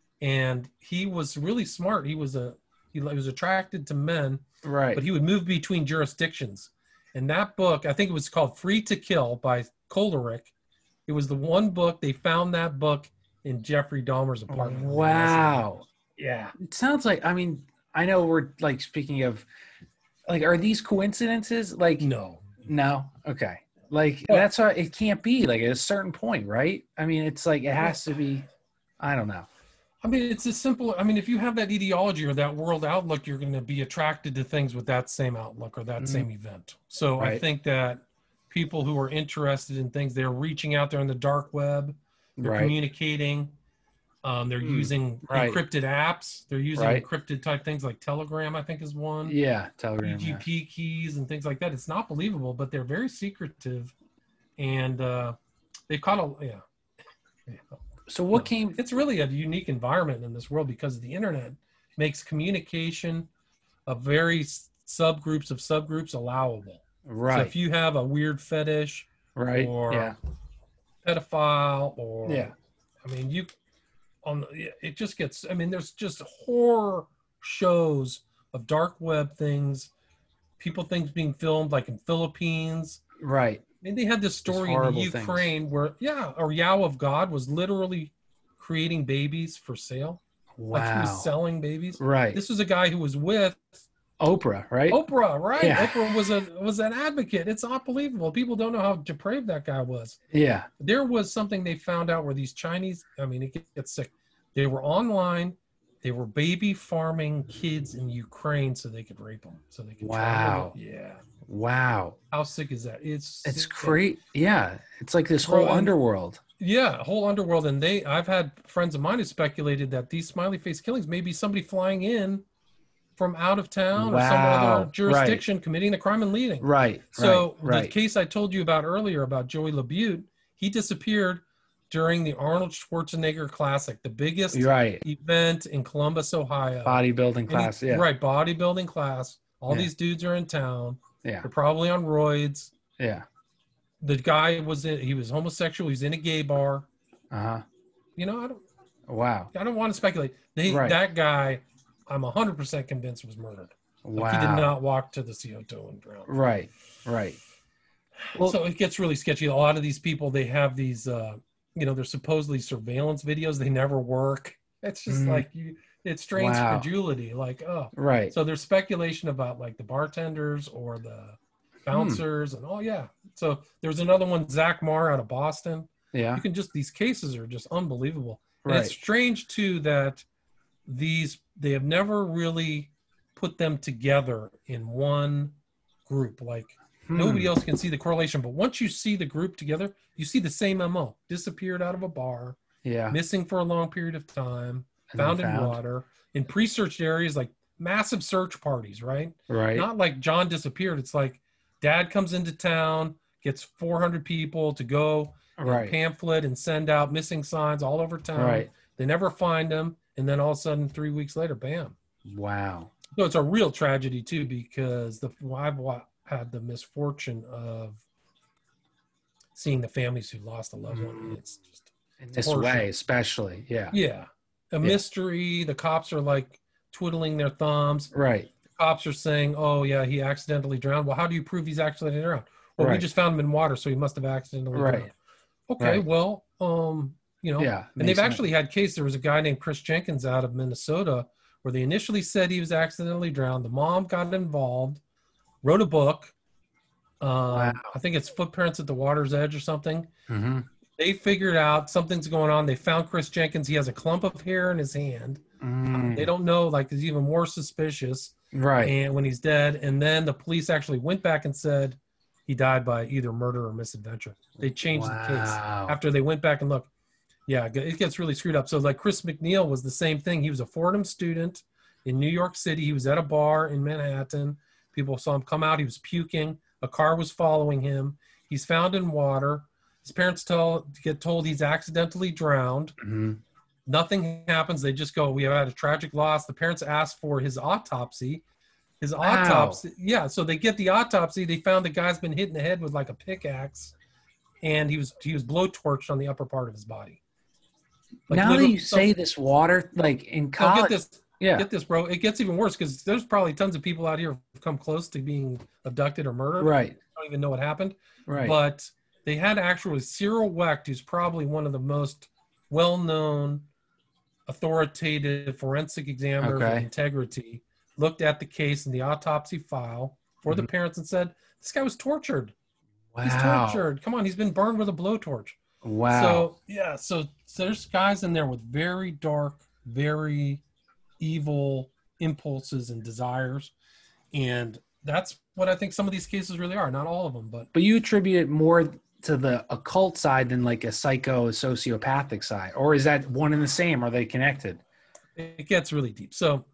and he was really smart. He was a he was attracted to men, right? But he would move between jurisdictions. And that book, I think it was called Free to Kill by Kolarek. It was the one book they found that book in Jeffrey Dahmer's apartment. Wow. Yeah. It sounds like. I mean, I know we're like speaking of. Like, are these coincidences? Like, no, no. Okay. Like, well, that's why it can't be like at a certain point, right? I mean, it's like, it has to be, I don't know. I mean, it's as simple. I mean, if you have that ideology or that world outlook, you're going to be attracted to things with that same outlook or that mm-hmm. same event. So right. I think that people who are interested in things, they're reaching out there in the dark web, they're right. communicating. Um, they're mm, using right. encrypted apps. They're using right. encrypted type things like Telegram, I think is one. Yeah, Telegram. P G P yeah. keys and things like that. It's not believable, but they're very secretive. And uh, they caught a, yeah. yeah. So what came? It's really a unique environment in this world because the internet makes communication of very subgroups of subgroups allowable. Right. So if you have a weird fetish right. or yeah. pedophile or, yeah. I mean, you, on it just gets, I mean, there's just horror shows of dark web things, people things being filmed like in Philippines. Right. I mean, they had this story in the Ukraine things. where, yeah, or Yao of God was literally creating babies for sale. Wow. Like he was selling babies. Right. This was a guy who was with Oprah, right? Oprah, right? Yeah. Oprah was a was an advocate. It's unbelievable. People don't know how depraved that guy was. Yeah. There was something they found out where these Chinese, I mean, it gets sick. They were online. They were baby farming kids in Ukraine so they could rape them. So they could. Wow. Yeah. Wow. How sick is that? It's it's great. Yeah. It's like this whole Bro, underworld. Yeah, whole underworld. And they, I've had friends of mine who speculated that these smiley face killings may be somebody flying in from out of town wow. or some other jurisdiction right. committing the crime and leaving. Right. So right. the case I told you about earlier about Joey LaBute, he disappeared during the Arnold Schwarzenegger Classic, the biggest right. event in Columbus, Ohio. Bodybuilding class, he, yeah. Right, bodybuilding class. All yeah. these dudes are in town. Yeah. They're probably on roids. Yeah. The guy was in, he was homosexual. He's in a gay bar. Uh-huh. You know, I don't. Wow. I don't want to speculate. They, right. That guy, I'm one hundred percent convinced was murdered. Wow. Like he did not walk to the C O two and drown. Right, right. Well, so it gets really sketchy. A lot of these people, they have these, uh, you know, they're supposedly surveillance videos. They never work. It's just mm. like you. It strains wow. credulity. Like, oh, right. So there's speculation about like the bartenders or the bouncers, hmm. and oh yeah. So there's another one, Zach Marr out of Boston. Yeah. You can just these cases are just unbelievable. Right. And it's strange too that these they have never really put them together in one group. Like hmm. nobody else can see the correlation, but once you see the group together, you see the same M O. Disappeared out of a bar. Yeah. Missing for a long period of time. And found in found. water. In pre-searched areas, like massive search parties, right? Right. Not like John disappeared. It's like dad comes into town, gets four hundred people to go right. pamphlet and send out missing signs all over town. Right. They never find them. And then all of a sudden, three weeks later, bam. Wow. So it's a real tragedy, too, because the I've had the misfortune of seeing the families who lost a loved one. Mm. It's just in this way, especially. Yeah. Yeah. A yeah. mystery. The cops are like twiddling their thumbs. Right. The cops are saying, oh, yeah, he accidentally drowned. Well, how do you prove he's accidentally drowned? Well, right. we just found him in water, so he must have accidentally right. drowned. Okay, right. well, um, you know, yeah, and they've sense. actually had case. There was a guy named Chris Jenkins out of Minnesota where they initially said he was accidentally drowned. The mom got involved, wrote a book, Wow. Um, I think it's footprints at the water's edge or something. Mm-hmm. They figured out something's going on. They found Chris Jenkins. He has a clump of hair in his hand. Uh, they Mm. don't know, like, it's even more suspicious. Right. And when he's dead, and then the police actually went back and said he died by either murder or misadventure. They changed the case Wow. after they went back and looked. Yeah, it gets really screwed up. So like Chris McNeil was the same thing. He was a Fordham student in New York City. He was at a bar in Manhattan. People saw him come out. He was puking. A car was following him. He's found in water. His parents tell get told he's accidentally drowned. Mm-hmm. Nothing happens. They just go, we have had a tragic loss. The parents asked for his autopsy. His Wow. autopsy, yeah. So they get the autopsy. They found the guy's been hit in the head with like a pickaxe, and he was he was blowtorched on the upper part of his body. Like now that literally- you say this water, like in Now college, get this, yeah, get this, bro. It gets even worse because there's probably tons of people out here who've come close to being abducted or murdered. right, Don't even know what happened. right, But they had actually Cyril Wecht, who's probably one of the most well-known, authoritative forensic examiners Okay. of integrity, looked at the case in the autopsy file for the Mhm. parents and said, "This guy was tortured. He's wow, tortured. Come on, he's been burned with a blowtorch." wow, So yeah, so, so there's guys in there with very dark, very evil impulses and desires, and that's what I think some of these cases really are. Not all of them, but but you attribute it more to the occult side than like a psycho sociopathic side, or is that one and the same? Are they connected? it gets really deep. So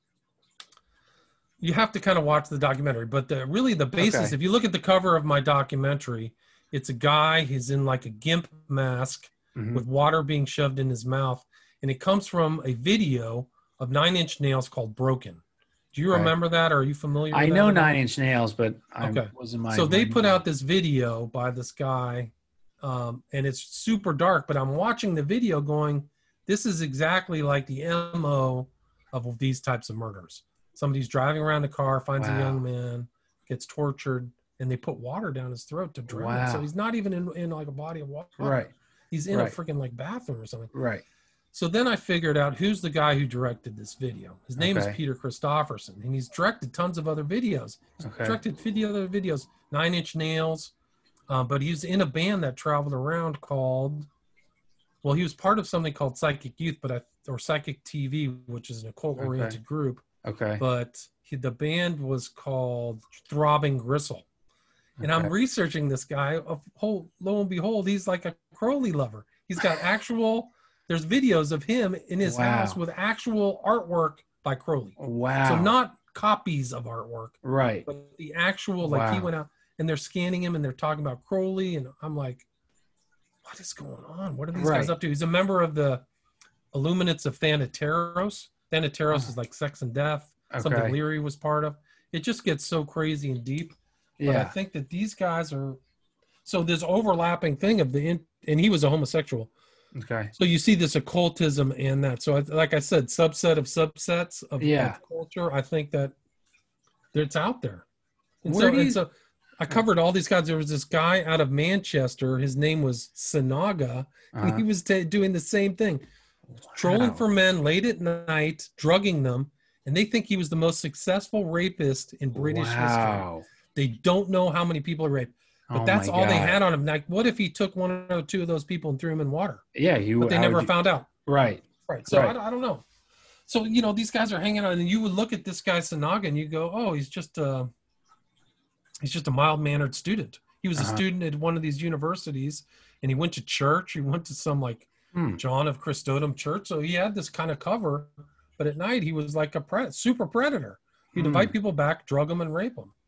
you have to kind of watch the documentary, but the, really the basis, Okay. if you look at the cover of my documentary, it's a guy, he's in like a gimp mask Mhm. with water being shoved in his mouth. And it comes from a video of Nine Inch Nails called Broken. Do you Okay. remember that? Or are you familiar with I that know at all? Nine Inch Nails, but I Okay. wasn't my. So they my- put out this video by this guy, um, and it's super dark, but I'm watching the video going, this is exactly like the M O of these types of murders. Somebody's driving around a car, finds Wow. a young man, gets tortured, and they put water down his throat to drown him. So Wow. he's not even in, in like a body of water. Right, He's in Right. a freaking like bathroom or something. right, So then I figured out who's the guy who directed this video. His name Okay. is Peter Christopherson, and he's directed tons of other videos. He's Okay. directed fifty other videos, Nine Inch Nails, um, but he was in a band that traveled around called, well, he was part of something called Psychic Youth, but I, or Psychic T V, which is an occult-oriented Okay. group, okay. but he, the band was called Throbbing Gristle. And I'm okay. researching this guy. Of whole, lo and behold, he's like a Crowley lover. He's got actual. There's videos of him in his Wow. house with actual artwork by Crowley. Wow. So not copies of artwork, right. but the actual. Like he Wow. went out and they're scanning him and they're talking about Crowley, and I'm like, what is going on? What are these guys Right. up to? He's a member of the Illuminates of Thanateros. Thanateros Oh. is like sex and death. Something Okay. Leary was part of. It just gets so crazy and deep. But I Yeah. think that these guys are so this overlapping thing of the in, and he was a homosexual. Okay. So you see this occultism and that. So I, like I said, subset of subsets of, Yeah. of culture. I think that it's out there. And Where so, do and you- so I covered all these guys. There was this guy out of Manchester. His name was Sanaga, and Uh, he was ta doing the same thing, trolling wow. for men late at night, drugging them, and they think he was the most successful rapist in British history. Wow. They don't know how many people are raped, but Oh that's my all they God. had on him. Like, what if he took one or two of those people and threw them in water? Yeah, you. But they how never would you- found out. Right. Right. So Right. I, don't- I don't know. So, you know, these guys are hanging out, and you would look at this guy, Sanaga, and you go, oh, he's just a, he's just a mild-mannered student. He was a Uh-huh. student at one of these universities, and he went to church. He went to some, like, Hmm. John of Christodom church. So he had this kind of cover, but at night he was like a pred- super predator. He'd Hmm. invite people back, drug them, and rape them.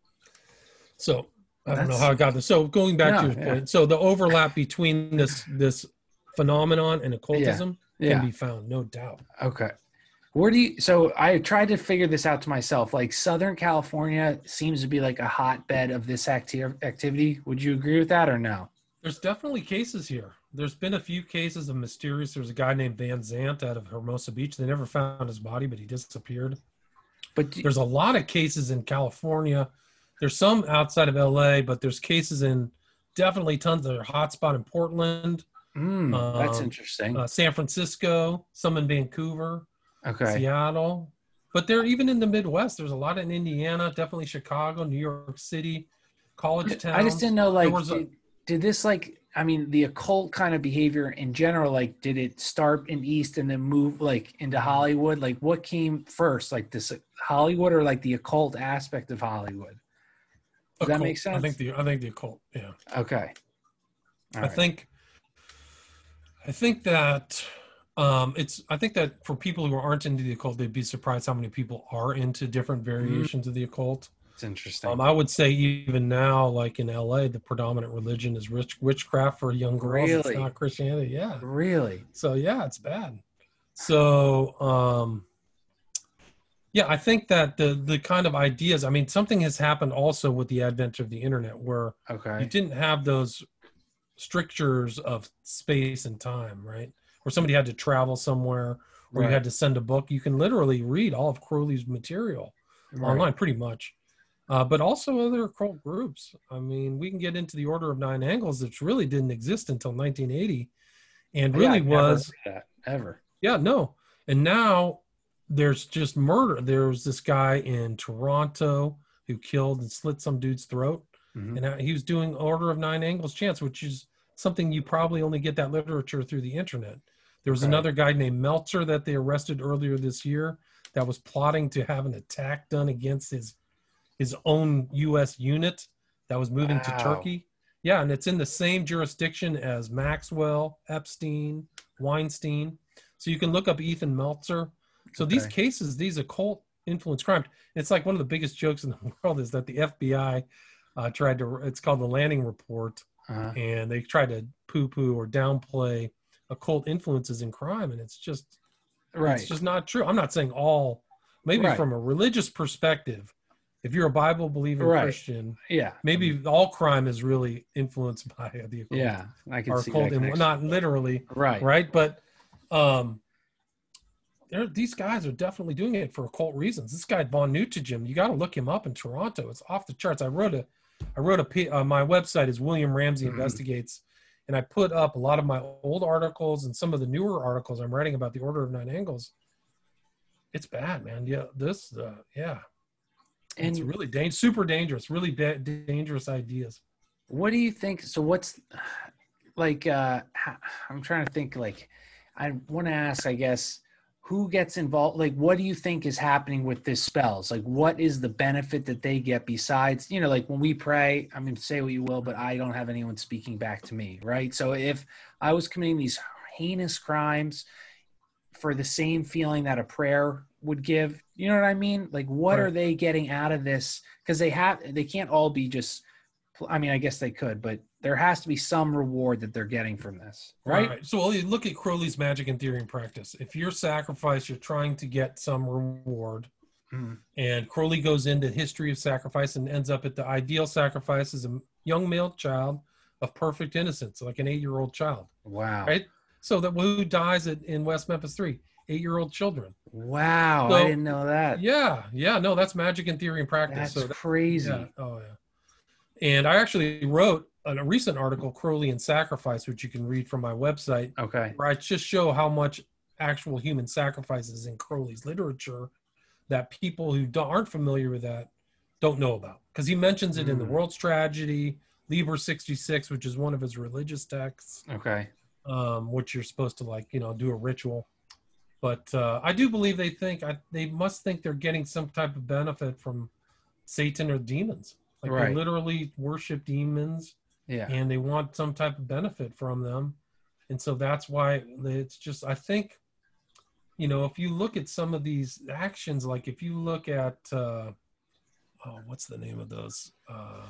So I don't know That's- how I got this. So going back to Yeah, your yeah. point, so the overlap between this this phenomenon and occultism Yeah. can be found, no doubt. Okay. Where do you, so I tried to figure this out to myself. Like Southern California seems to be like a hotbed of this acti- activity. Would you agree with that or no? There's definitely cases here. There's been a few cases of mysterious. There's a guy named Van Zant out of Hermosa Beach. They never found his body, but he disappeared. But do- There's a lot of cases in California. There's some outside of L A, but there's cases in definitely tons. There's a hotspot in Portland, mm, that's um, interesting. uh, San Francisco, some in Vancouver, Okay. Seattle. But they're even in the Midwest. There's a lot in Indiana, definitely Chicago, New York City. college towns. I just didn't know, There like, was a, did, did this, like, I mean, the occult kind of behavior in general, like, did it start in East and then move, like, into Hollywood? Like, what came first, like, this Hollywood or, like, the occult aspect of Hollywood? Does that occult. make sense? I think the I think the occult. Yeah. Okay. All I right. think. I think that um, it's. I think that for people who aren't into the occult, they'd be surprised how many people are into different variations mm. of the occult. It's interesting. Um, I would say even now, like in L A, the predominant religion is witch, witchcraft for young girls. Really? It's not Christianity. Yeah. Really? So yeah, it's bad. So um, yeah, I think that the the kind of ideas. I mean, something has happened also with the advent of the internet, where okay. you didn't have those strictures of space and time, right? Where somebody had to travel somewhere, or right. you had to send a book. You can literally read all of Crowley's material right. online, pretty much. Uh, but also other occult groups. I mean, we can get into the Order of Nine Angles, which really didn't exist until nineteen eighty, and really yeah, was never that, ever. Yeah, no. And now there's just murder. There's this guy in Toronto who killed and slit some dude's throat, mm-hmm. and he was doing Order of Nine Angles chants, which is something you probably only get that literature through the internet. There was okay. another guy named Meltzer that they arrested earlier this year that was plotting to have an attack done against his his own U S unit that was moving wow. to Turkey. Yeah, and it's in the same jurisdiction as Maxwell, Epstein, Weinstein. So you can look up Ethan Meltzer. So okay. these cases, these occult influence crimes, it's like one of the biggest jokes in the world is that the F B I uh, tried to, it's called the Lanning Report, uh-huh. and they tried to poo-poo or downplay occult influences in crime, and it's just, right. it's just not true. I'm not saying all, maybe right. from a religious perspective, if you're a Bible believing right. Christian, yeah, maybe I mean, all crime is really influenced by the occult. Yeah, I can see occult, that. And not literally, right? Right, but um, these guys are definitely doing it for occult reasons. This guy Von Nuttigem, you got to look him up in Toronto. It's off the charts. I wrote a, I wrote a. Uh, my website is William Ramsey mm-hmm. Investigates, and I put up a lot of my old articles and some of the newer articles I'm writing about the Order of Nine Angles. It's bad, man. Yeah, this, uh, yeah. And it's really da- super dangerous, really da- dangerous ideas. What do you think? So what's like, uh, I'm trying to think, like, I want to ask, I guess, who gets involved? Like, what do you think is happening with this spells? Like, what is the benefit that they get besides, you know, like when we pray, I mean, say what you will, but I don't have anyone speaking back to me. Right. So if I was committing these heinous crimes for the same feeling that a prayer would give, you know what I mean? Like, what right. are they getting out of this? Because they have, they can't all be just, I mean, I guess they could, but there has to be some reward that they're getting from this, right? right. So well, you look at Crowley's Magic and Theory and Practice. If you're sacrifice, you're trying to get some reward. Mm. And Crowley goes into history of sacrifice and ends up at the ideal sacrifice as a young male child of perfect innocence, like an eight-year-old child. Wow. Right? So that who dies at, in West Memphis three? Eight-year-old children. Wow, so, I didn't know that. Yeah, yeah, no, that's Magic and Theory and Practice. That's so crazy. Yeah. Oh, yeah. And I actually wrote a recent article, Crowley and Sacrifice, which you can read from my website. Okay. Where I just show how much actual human sacrifices in Crowley's literature that people who don't, aren't familiar with that don't know about. Because he mentions it mm. in The World's Tragedy, Liber sixty-six, which is one of his religious texts. Okay. Um, which you're supposed to, like, you know, do a ritual. But uh, I do believe they think, I, they must think they're getting some type of benefit from Satan or demons. Like right. they literally worship demons. Yeah. And they want some type of benefit from them. And so that's why it's just, I think, you know, if you look at some of these actions, like if you look at, uh, oh, what's the name of those? Uh,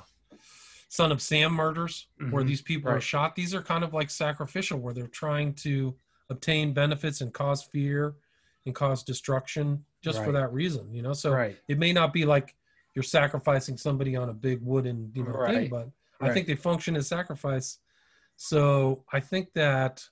Son of Sam murders, mm-hmm. where these people right. are shot. These are kind of like sacrificial, where they're trying to obtain benefits and cause fear and cause destruction just right. for that reason, you know? So right. it may not be like you're sacrificing somebody on a big wooden, you know, right. thing, but right. I think they function as sacrifice. So I think that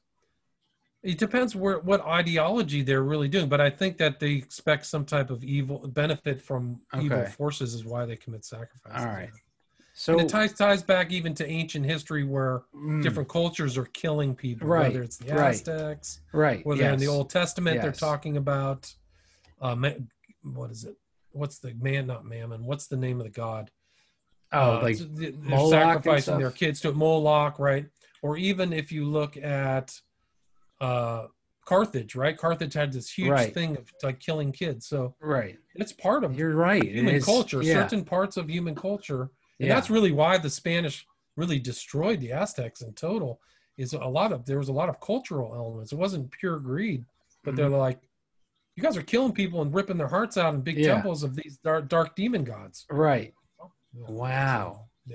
it depends where, what ideology they're really doing, but I think that they expect some type of evil benefit from okay. evil forces is why they commit sacrifice. All right. Yeah. So and it ties ties back even to ancient history where mm, different cultures are killing people, right, whether it's the right, Aztecs, right, whether yes. in the Old Testament yes. they're talking about, uh, what is it? What's the man? Not Mammon. What's the name of the god? Oh, Uh, like so th- they're Moloch and sacrificing their stuff? kids to Moloch, right? Or even if you look at uh, Carthage, right? Carthage had this huge Right. thing of like killing kids. So Right. it's part of You're right. It human is. culture, Yeah. certain parts of human culture. And Yeah. that's really why the Spanish really destroyed the Aztecs in total, is a lot of, there was a lot of cultural elements. It wasn't pure greed, but they're Mhm. like, you guys are killing people and ripping their hearts out in big Yeah. temples of these dark, dark demon gods. Right. Yeah. Wow. So, yeah.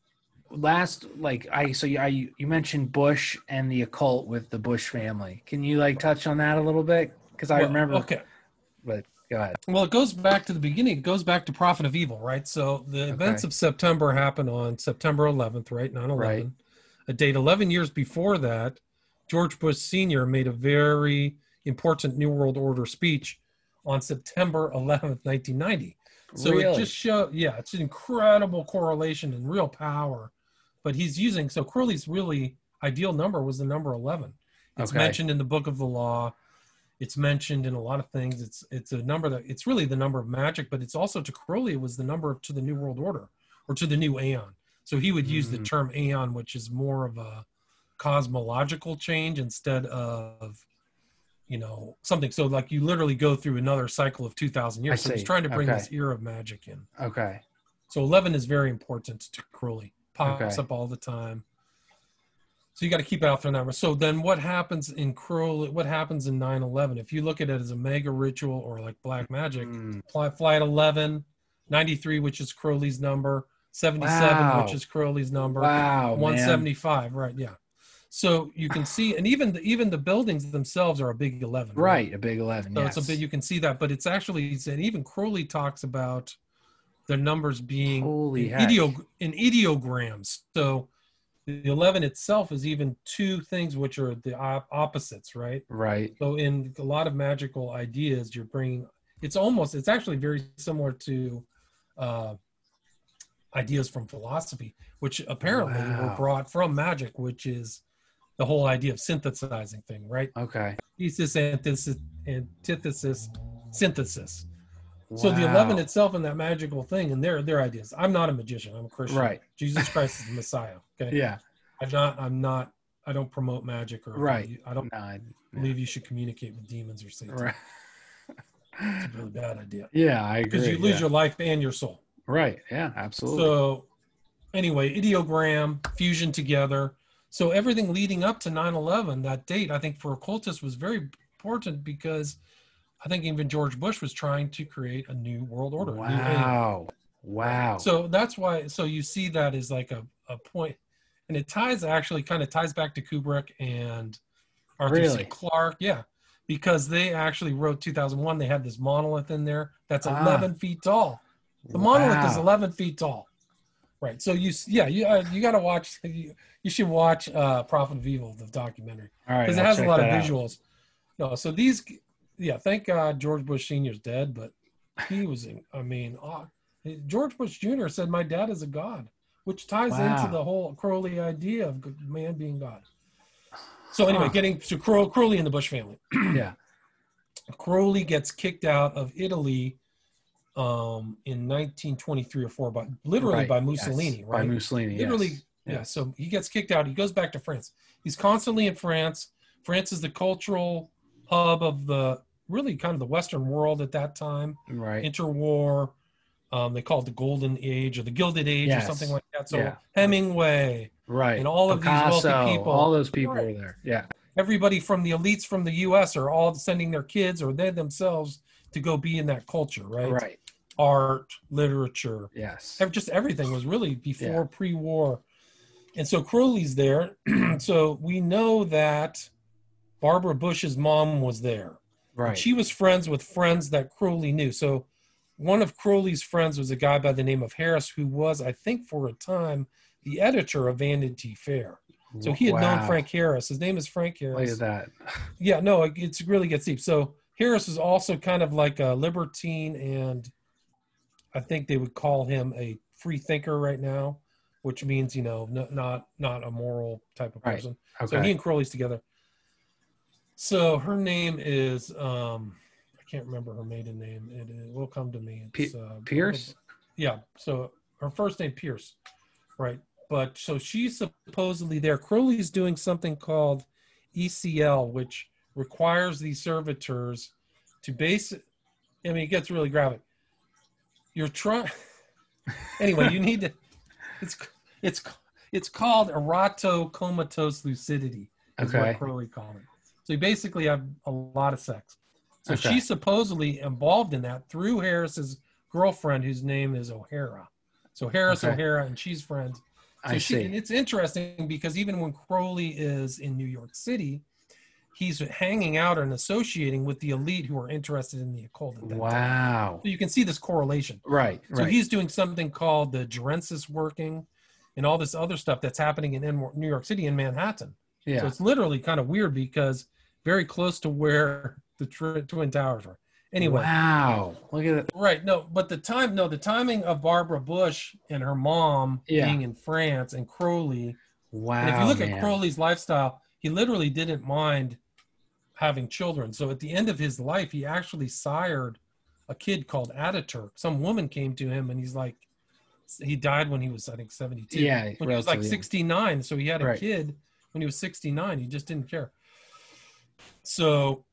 Last, like I, so you, I, you mentioned Bush and the occult with the Bush family. Can you like touch on that a little bit? Because I Well, remember. okay. But go ahead. Well, it goes back to the beginning. It goes back to Prophet of Evil, right? So the events Okay. of September happened on September eleventh, right? nine eleven. Right. A date eleven years before that, George Bush Senior made a very important New World Order speech on September eleventh, nineteen ninety. So Really? it just showed, yeah, it's an incredible correlation and real power. But he's using, so Crowley's really ideal number was the number eleven. It's Okay. mentioned in the Book of the Law. It's mentioned in a lot of things. It's it's a number that, it's really the number of magic, but it's also, to Crowley, it was the number to the New World Order or to the new aeon. So he would use the Mm. term aeon, which is more of a cosmological change instead of, you know, something. So like you literally go through another cycle of two thousand years. I So he's see. trying to bring Okay. this era of magic in. Okay. So eleven is very important to Crowley. Pops Okay. up all the time. So you got to keep it out there number. So then what happens in Crowley, what happens in nine eleven? If you look at it as a mega ritual or like black magic, Mm. fly- flight eleven, ninety-three, which is Crowley's number, seventy-seven, Wow. which is Crowley's number, Wow, man. one seventy-five, right? Yeah. So you can see, and even the, even the buildings themselves are a big eleven, right? Right. A big eleven. So Yes. it's a bit, you can see that, but it's actually, and even Crowley talks about the numbers being Holy in, heck. ideo, in ideograms. So the eleven itself is even two things which are the op- opposites, right? Right. So in a lot of magical ideas, you're bringing, it's almost, it's actually very similar to uh, ideas from philosophy, which apparently Wow. were brought from magic, which is the whole idea of synthesizing thing, right? Okay. Thesis, antithesis, antithesis, synthesis. So the Wow. eleven itself and that magical thing and their their ideas. I'm not a magician. I'm a Christian. Right. Jesus Christ is the Messiah. Okay. Yeah. I'm not. I'm not. I don't promote magic or Right. I don't No, I- believe you should communicate with demons or Satan. Right. It's a really bad idea Yeah, I agree. because you lose yeah. your life and your soul. Right. Yeah, absolutely. So anyway, ideogram, fusion together. So everything leading up to nine eleven, that date, I think for occultists was very important because I think even George Bush was trying to create a new world order. a new aim. Wow. Wow. So that's why, so you see that as like a, a point, and it ties, actually kind of ties back to Kubrick and Arthur Really? C. Clarke. Yeah. Because they actually wrote two thousand one, they had this monolith in there that's Ah. eleven feet tall. The monolith is Wow. eleven feet tall. Right. So you, yeah, you, uh, you got to watch, you, you should watch uh, Prophet of Evil, the documentary, All right. because it I'll has a check lot of that out. visuals. No, so these, yeah, thank God George Bush Senior's dead, but he was, in, I mean, uh, George Bush Junior said, "My dad is a god," which ties Wow. into the whole Crowley idea of man being God. So anyway, Huh. getting to Crow, Crowley and the Bush family. Yeah. Crowley gets kicked out of Italy um, in nineteen twenty-three or four, by literally Right, by yes. Mussolini, By right? Mussolini. Literally, yes. yeah. Yes. So he gets kicked out. He goes back to France. He's constantly in France. France is the cultural hub of the really kind of the Western world at that time. Right. Interwar. Um, they call it the Golden Age or the Gilded Age Yes. or something like that. So Yeah. Hemingway, Right. and all of these Picasso, wealthy people. all those people Right. were there. Yeah. Everybody from the elites from the U S are all sending their kids or they themselves to go be in that culture, right? Right. Art, literature, Yes. ev- just everything was really before Yeah. pre-war. And so Crowley's there. So we know that Barbara Bush's mom was there. Right. And she was friends with friends that Crowley knew. So one of Crowley's friends was a guy by the name of Harris, who was, I think for a time, the editor of Vanity Fair. So he had known Wow. Frank Harris. His name is Frank Look Harris. at that. Yeah, no, it it's really gets deep. So Harris is also kind of like a libertine, and I think they would call him a free thinker right now, which means, you know, n- not not a moral type of Right. person. Okay. So he and Crowley's together. So her name is um, I can't remember her maiden name. It, it will come to me. It's, uh, Pierce? Yeah. So her first name Pierce, right? But so she's supposedly there. Crowley's doing something called E C L, which requires these servitors to base. I mean, it gets really graphic. You're trying. Anyway, you need to. It's it's it's called eratocomatose lucidity. Is Okay. what Crowley called it. So you basically have a lot of sex. So Okay. she's supposedly involved in that through Harris's girlfriend, whose name is O'Hara. So Harris Okay. O'Hara, and she's friends. So I she, see. and it's interesting because even when Crowley is in New York City, he's hanging out and associating with the elite who are interested in the occult at that time. Wow. So you can see this correlation. Right. So Right. he's doing something called the Gerensis working and all this other stuff that's happening in New York City in Manhattan. Yeah. So it's literally kind of weird because very close to where the tr- Twin Towers are. Anyway. Wow. Look at it. Right. No, but the time, no, the timing of Barbara Bush and her mom Yeah. being in France and Crowley. Wow. And if you look man. at Crowley's lifestyle, he literally didn't mind having children. So at the end of his life, he actually sired a kid called Ataturk. Some woman came to him and he's like, he died when he was, I think, seventy-two. Yeah. When he was like relatively young. sixty-nine. So he had a Right. kid when he was sixty-nine. He just didn't care. So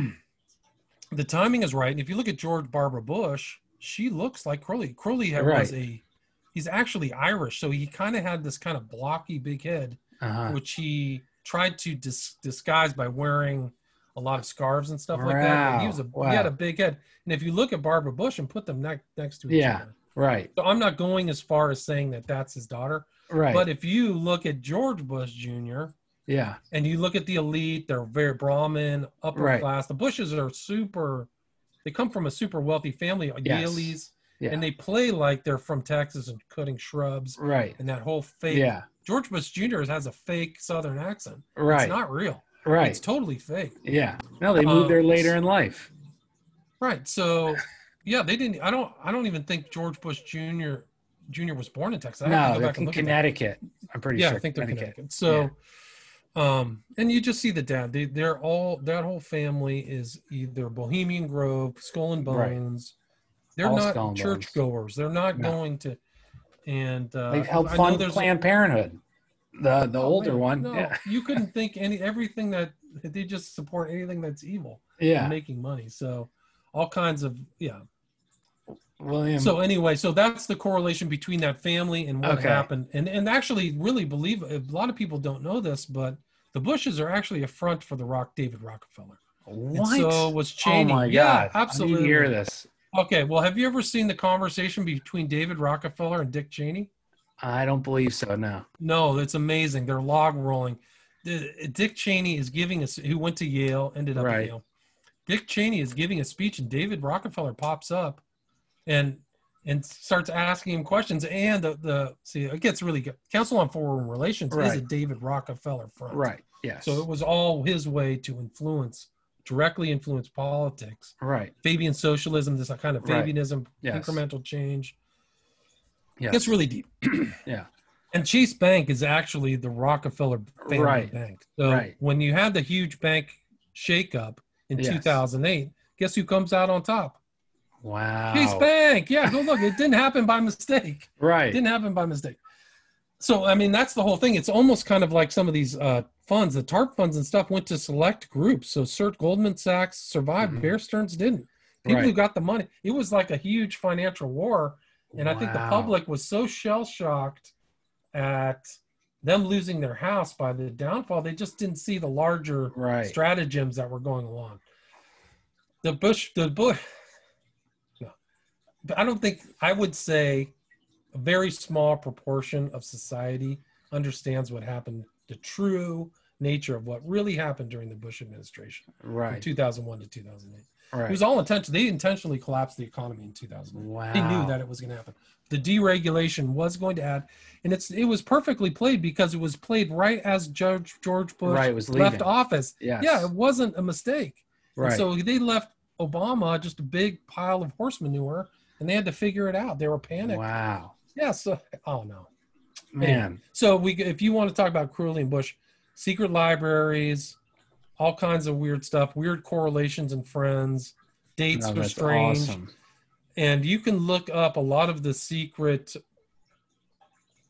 the timing is right. And if you look at George Barbara Bush, she looks like Crowley. Crowley had, was Right. a, he's actually Irish. So he kind of had this kind of blocky big head, Uh-huh. which he tried to dis- disguise by wearing a lot of scarves and stuff like that. But he was a, Wow. he had a Wow. big head. And if you look at Barbara Bush and put them ne- next to each Yeah. other. Right. So I'm not going as far as saying that that's his daughter. Right. But if you look at George Bush Junior yeah. and you look at the elite, they're very Brahmin, upper Right. class. The Bushes are super, they come from a super wealthy family, Yes. Yaleys, Yeah. and they play like they're from Texas and cutting shrubs Right. and that whole fake. Yeah. George Bush Junior has a fake Southern accent. Right. It's not real. Right. It's totally fake. Yeah. No, they moved Um, there later in life. Right. So, yeah, they didn't. I don't. I don't even think George Bush Junior Junior was born in Texas. I have to No, go they're back and in look at that. Connecticut. I'm pretty Yeah, sure. I think they're Connecticut. So, um, and you just see the dad. They, they're all that whole family is either Bohemian Grove, Skull and Right. Bones. They're All not Skull and Bones. churchgoers. They're not No. going to. And uh, They've helped I know fund there's Planned Parenthood. The the Oh, older man, one. No, Yeah. you couldn't think any everything that they just support anything that's evil. Yeah. And making money. So, all kinds of yeah. William. So anyway, so that's the correlation between that family and what Okay. happened. And and actually really believe a lot of people don't know this, but the Bushes are actually a front for the Rock David Rockefeller. And what? so was oh Cheney. my Yeah, God. I absolutely. need to hear this. Okay, well, have you ever seen the conversation between David Rockefeller and Dick Cheney? I don't believe so. No. No, it's amazing. They're log rolling. The- Dick Cheney is giving us who went to Yale, ended up Right. at Yale. Dick Cheney is giving a speech, and David Rockefeller pops up and and starts asking him questions. And the, the see, it gets really good. Council on Foreign Relations is a Right. David Rockefeller front. Right. Yes. So it was all his way to influence, directly influence politics. right. Fabian socialism, this kind of Right. Fabianism, Yes. incremental change. Yes. It's really deep. Yeah. And Chase Bank is actually the Rockefeller family Right. bank. So Right. when you had the huge bank shakeup in Yes. two thousand eight, guess who comes out on top? Wow. Chase Bank. Yeah, go look. It didn't happen by mistake. It Right. didn't happen by mistake. So, I mean, that's the whole thing. It's almost kind of like some of these uh, funds, the TARP funds and stuff went to select groups. So, Cert Goldman Sachs survived, Mhm. Bear Stearns didn't. People who Right. got the money. It was like a huge financial war. And I think the Wow. public was so shell shocked at them losing their house by the downfall, they just didn't see the larger Right. stratagems that were going along. The Bush, the Bush, no, but I don't think, I would say a very small proportion of society understands what happened, the true nature of what really happened during the Bush administration from Right. two thousand one to two thousand eight. It Right. was all intentional. They intentionally collapsed the economy in two thousand eight. Wow. They knew that it was going to happen. The deregulation was going to add, and it's it was perfectly played because it was played right as Judge George Bush Right, it was left leaving. office. Yes. Yeah, it wasn't a mistake. And Right. so they left Obama just a big pile of horse manure, and they had to figure it out. They were panicked. Wow. Yeah. So, oh no. Man. So we, if you want to talk about Crowley and Bush, secret libraries, all kinds of weird stuff, weird correlations and friends, dates No, are that's strange. awesome. And you can look up a lot of the secret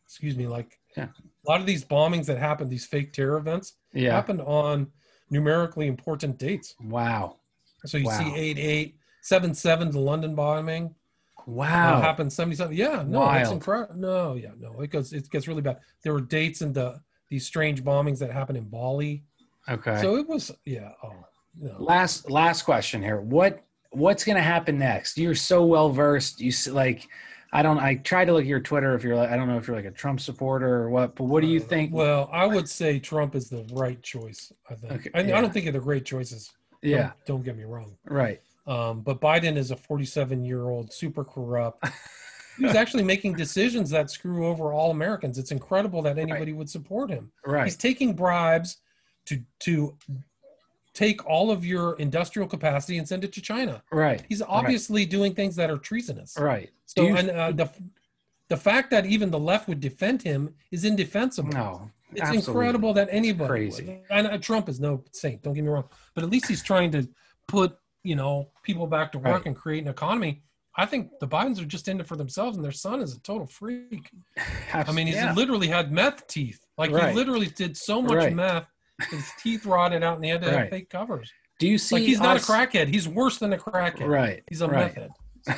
excuse me, like Yeah. a lot of these bombings that happened, these fake terror events, Yeah. happened on numerically important dates. Wow. So you Wow. see eight eight, seven seven, the London bombing. Wow. Uh, happened seventy-seven. Yeah, no, Wild. it's incredible. No, yeah, no, it goes, it gets really bad. There were dates in the these strange bombings that happened in Bali. Okay. So it was, yeah. Oh, no. Last last question here. What what's going to happen next? You're so well versed. You s- like, I don't. I try to look at your Twitter. If you're, like, I don't know if you're like a Trump supporter or what. But what do you think? Well, I would say Trump is the right choice. I think. Okay, I, yeah. I don't think they're great choices. Yeah. Don't, don't get me wrong. Right. Um, but Biden is a forty-seven year old, super corrupt. He was actually making decisions that screw over all Americans. It's incredible that anybody right. would support him. Right. He's taking bribes to to take all of your industrial capacity and send it to China. Right. He's obviously right. doing things that are treasonous. Right. So you, and uh, the the fact that even the left would defend him is indefensible. No. It's absolutely. incredible that anybody Crazy. would. And uh, Trump is no saint, don't get me wrong. But at least he's trying to put, you know, people back to work right. and create an economy. I think the Bidens are just in it for themselves, and their son is a total freak. I mean, he's yeah. literally had meth teeth. Like right. he literally did so much right. meth, his teeth rotted out, and he had to right. have fake covers. Do you see? Like he's us... not a crackhead. He's worse than a crackhead. Right. He's a right. meth head.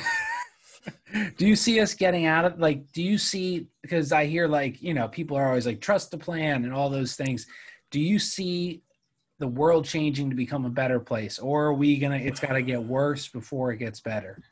Do you see us getting out of like? Do you see? Because I hear like you know people are always like trust the plan and all those things. Do you see the world changing to become a better place, or are we gonna? It's got to get worse before it gets better.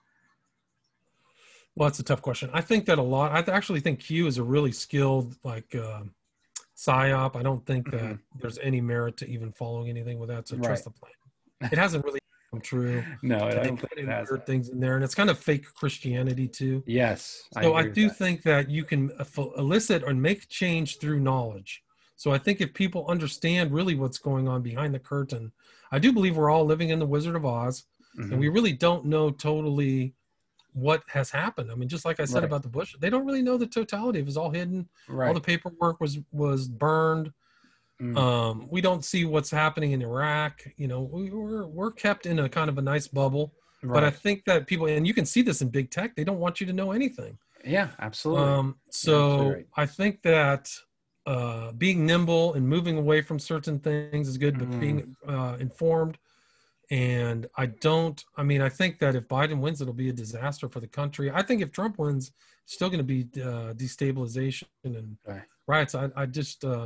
Well, that's a tough question. I think that a lot. I actually think Q is a really skilled like uh, psyop. I don't think that mm-hmm. there's any merit to even following anything with that. So right. trust the plan. It hasn't really come true. No, I they don't put think in it has weird things in there, and it's kind of fake Christianity too. Yes. So I, I do that. think that you can elicit or make change through knowledge. So I think if people understand really what's going on behind the curtain, I do believe we're all living in the Wizard of Oz, mm-hmm. and we really don't know totally what has happened. I mean, just like I said right. about the Bush, they don't really know the totality. It was all hidden. Right. All the paperwork was was burned. Mm. Um, we don't see what's happening in Iraq. You know, we, we're we're kept in a kind of a nice bubble. Right. But I think that people, and you can see this in big tech, they don't want you to know anything. Yeah, absolutely. Um, so absolutely right. I think that uh, being nimble and moving away from certain things is good, but mm. being uh, informed. And I don't, I mean, I think that if Biden wins, it'll be a disaster for the country. I think if Trump wins, it's still going to be uh, destabilization and right. riots. I, I just, uh,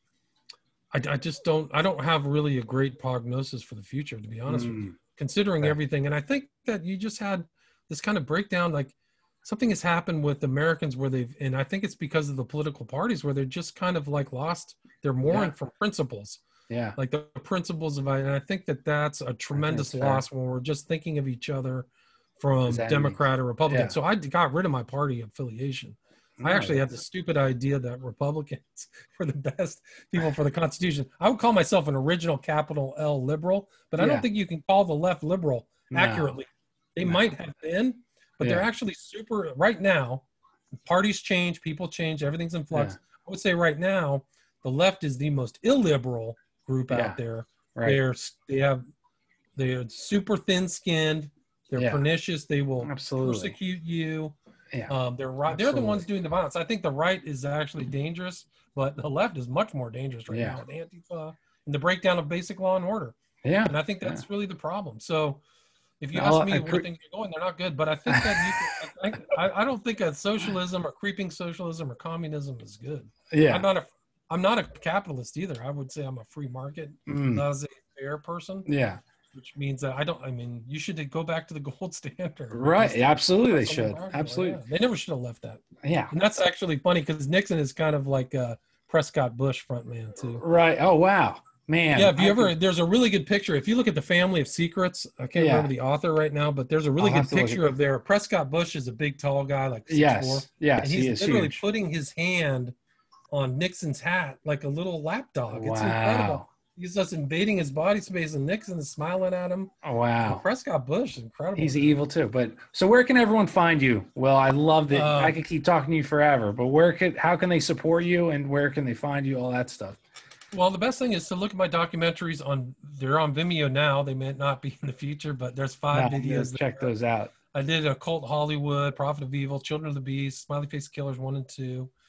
I, I just don't, I don't have really a great prognosis for the future, to be honest mm. with you, considering right. everything. And I think that you just had this kind of breakdown, like something has happened with Americans where they've, and I think it's because of the political parties where they're just kind of like lost, they're mooring yeah. from principles. Yeah. Like the principles of, and I think that that's a tremendous that's loss when we're just thinking of each other from Democrat mean? or Republican. Yeah. So I got rid of my party affiliation. No, I actually had the stupid idea that Republicans were the best people for the Constitution. I would call myself an original capital L liberal, but I yeah. don't think you can call the left liberal no. accurately. They no. might have been, but yeah. they're actually super, right now, parties change, people change, everything's in flux. Yeah. I would say right now, the left is the most illiberal group yeah, out there. Right. They're they have they're super thin-skinned. They're yeah. pernicious. They will Absolutely. persecute you. Yeah. Um, they're right. They're the ones doing the violence. I think the right is actually dangerous, but the left is much more dangerous right yeah. now with Antifa and the breakdown of basic law and order. Yeah. And I think that's yeah. really the problem. So if you I'll, ask me I where pre- things are going, they're not good. But I think that you can, I, I don't think a socialism or creeping socialism or communism is good. Yeah. I'm not a I'm not a capitalist either. I would say I'm a free market, mm. laissez-faire person. Yeah. Which means that I don't, I mean, you should go back to the gold standard. Right. Absolutely. They should. Absolutely. Yeah. They never should have left that. Yeah. And that's actually funny because Nixon is kind of like a Prescott Bush frontman too. Right. Oh, wow. Man. Yeah. If you I ever, could... there's a really good picture. If you look at the Family of Secrets, I can't yeah. remember the author right now, but there's a really I'll good picture of their Prescott Bush is a big, tall guy, like six yes. four. Yes. And he's he is literally huge. putting his hand on Nixon's hat like a little lapdog. Wow. It's incredible. He's just invading his body space, and Nixon is smiling at him. Oh, wow. And Prescott Bush, incredible. He's evil too. But so where can everyone find you? Well, I love that. Uh, I could keep talking to you forever, but where could, how can they support you and where can they find you? All that stuff. Well, the best thing is to look at my documentaries on, they're on Vimeo now. They may not be in the future, but there's five no, videos. Check those out. I did Occult Hollywood, Prophet of Evil, Children of the Beast, Smiley Face Killers one and two.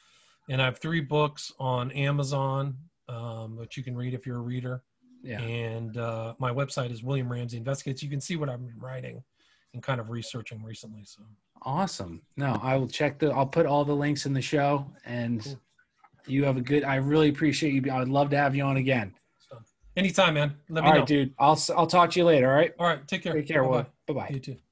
And I have three books on Amazon, um, which you can read if you're a reader. Yeah. And uh, my website is William Ramsey Investigates. You can see what I've been writing and kind of researching recently. So awesome. No, I will check the, I'll put all the links in the show, and cool. You have a good, I really appreciate you. I would love to have you on again. So, anytime, man. Let me all know. right, dude. I'll, I'll talk to you later. All right. All right. Take care. Take care. Bye-bye. Bye bye. You too.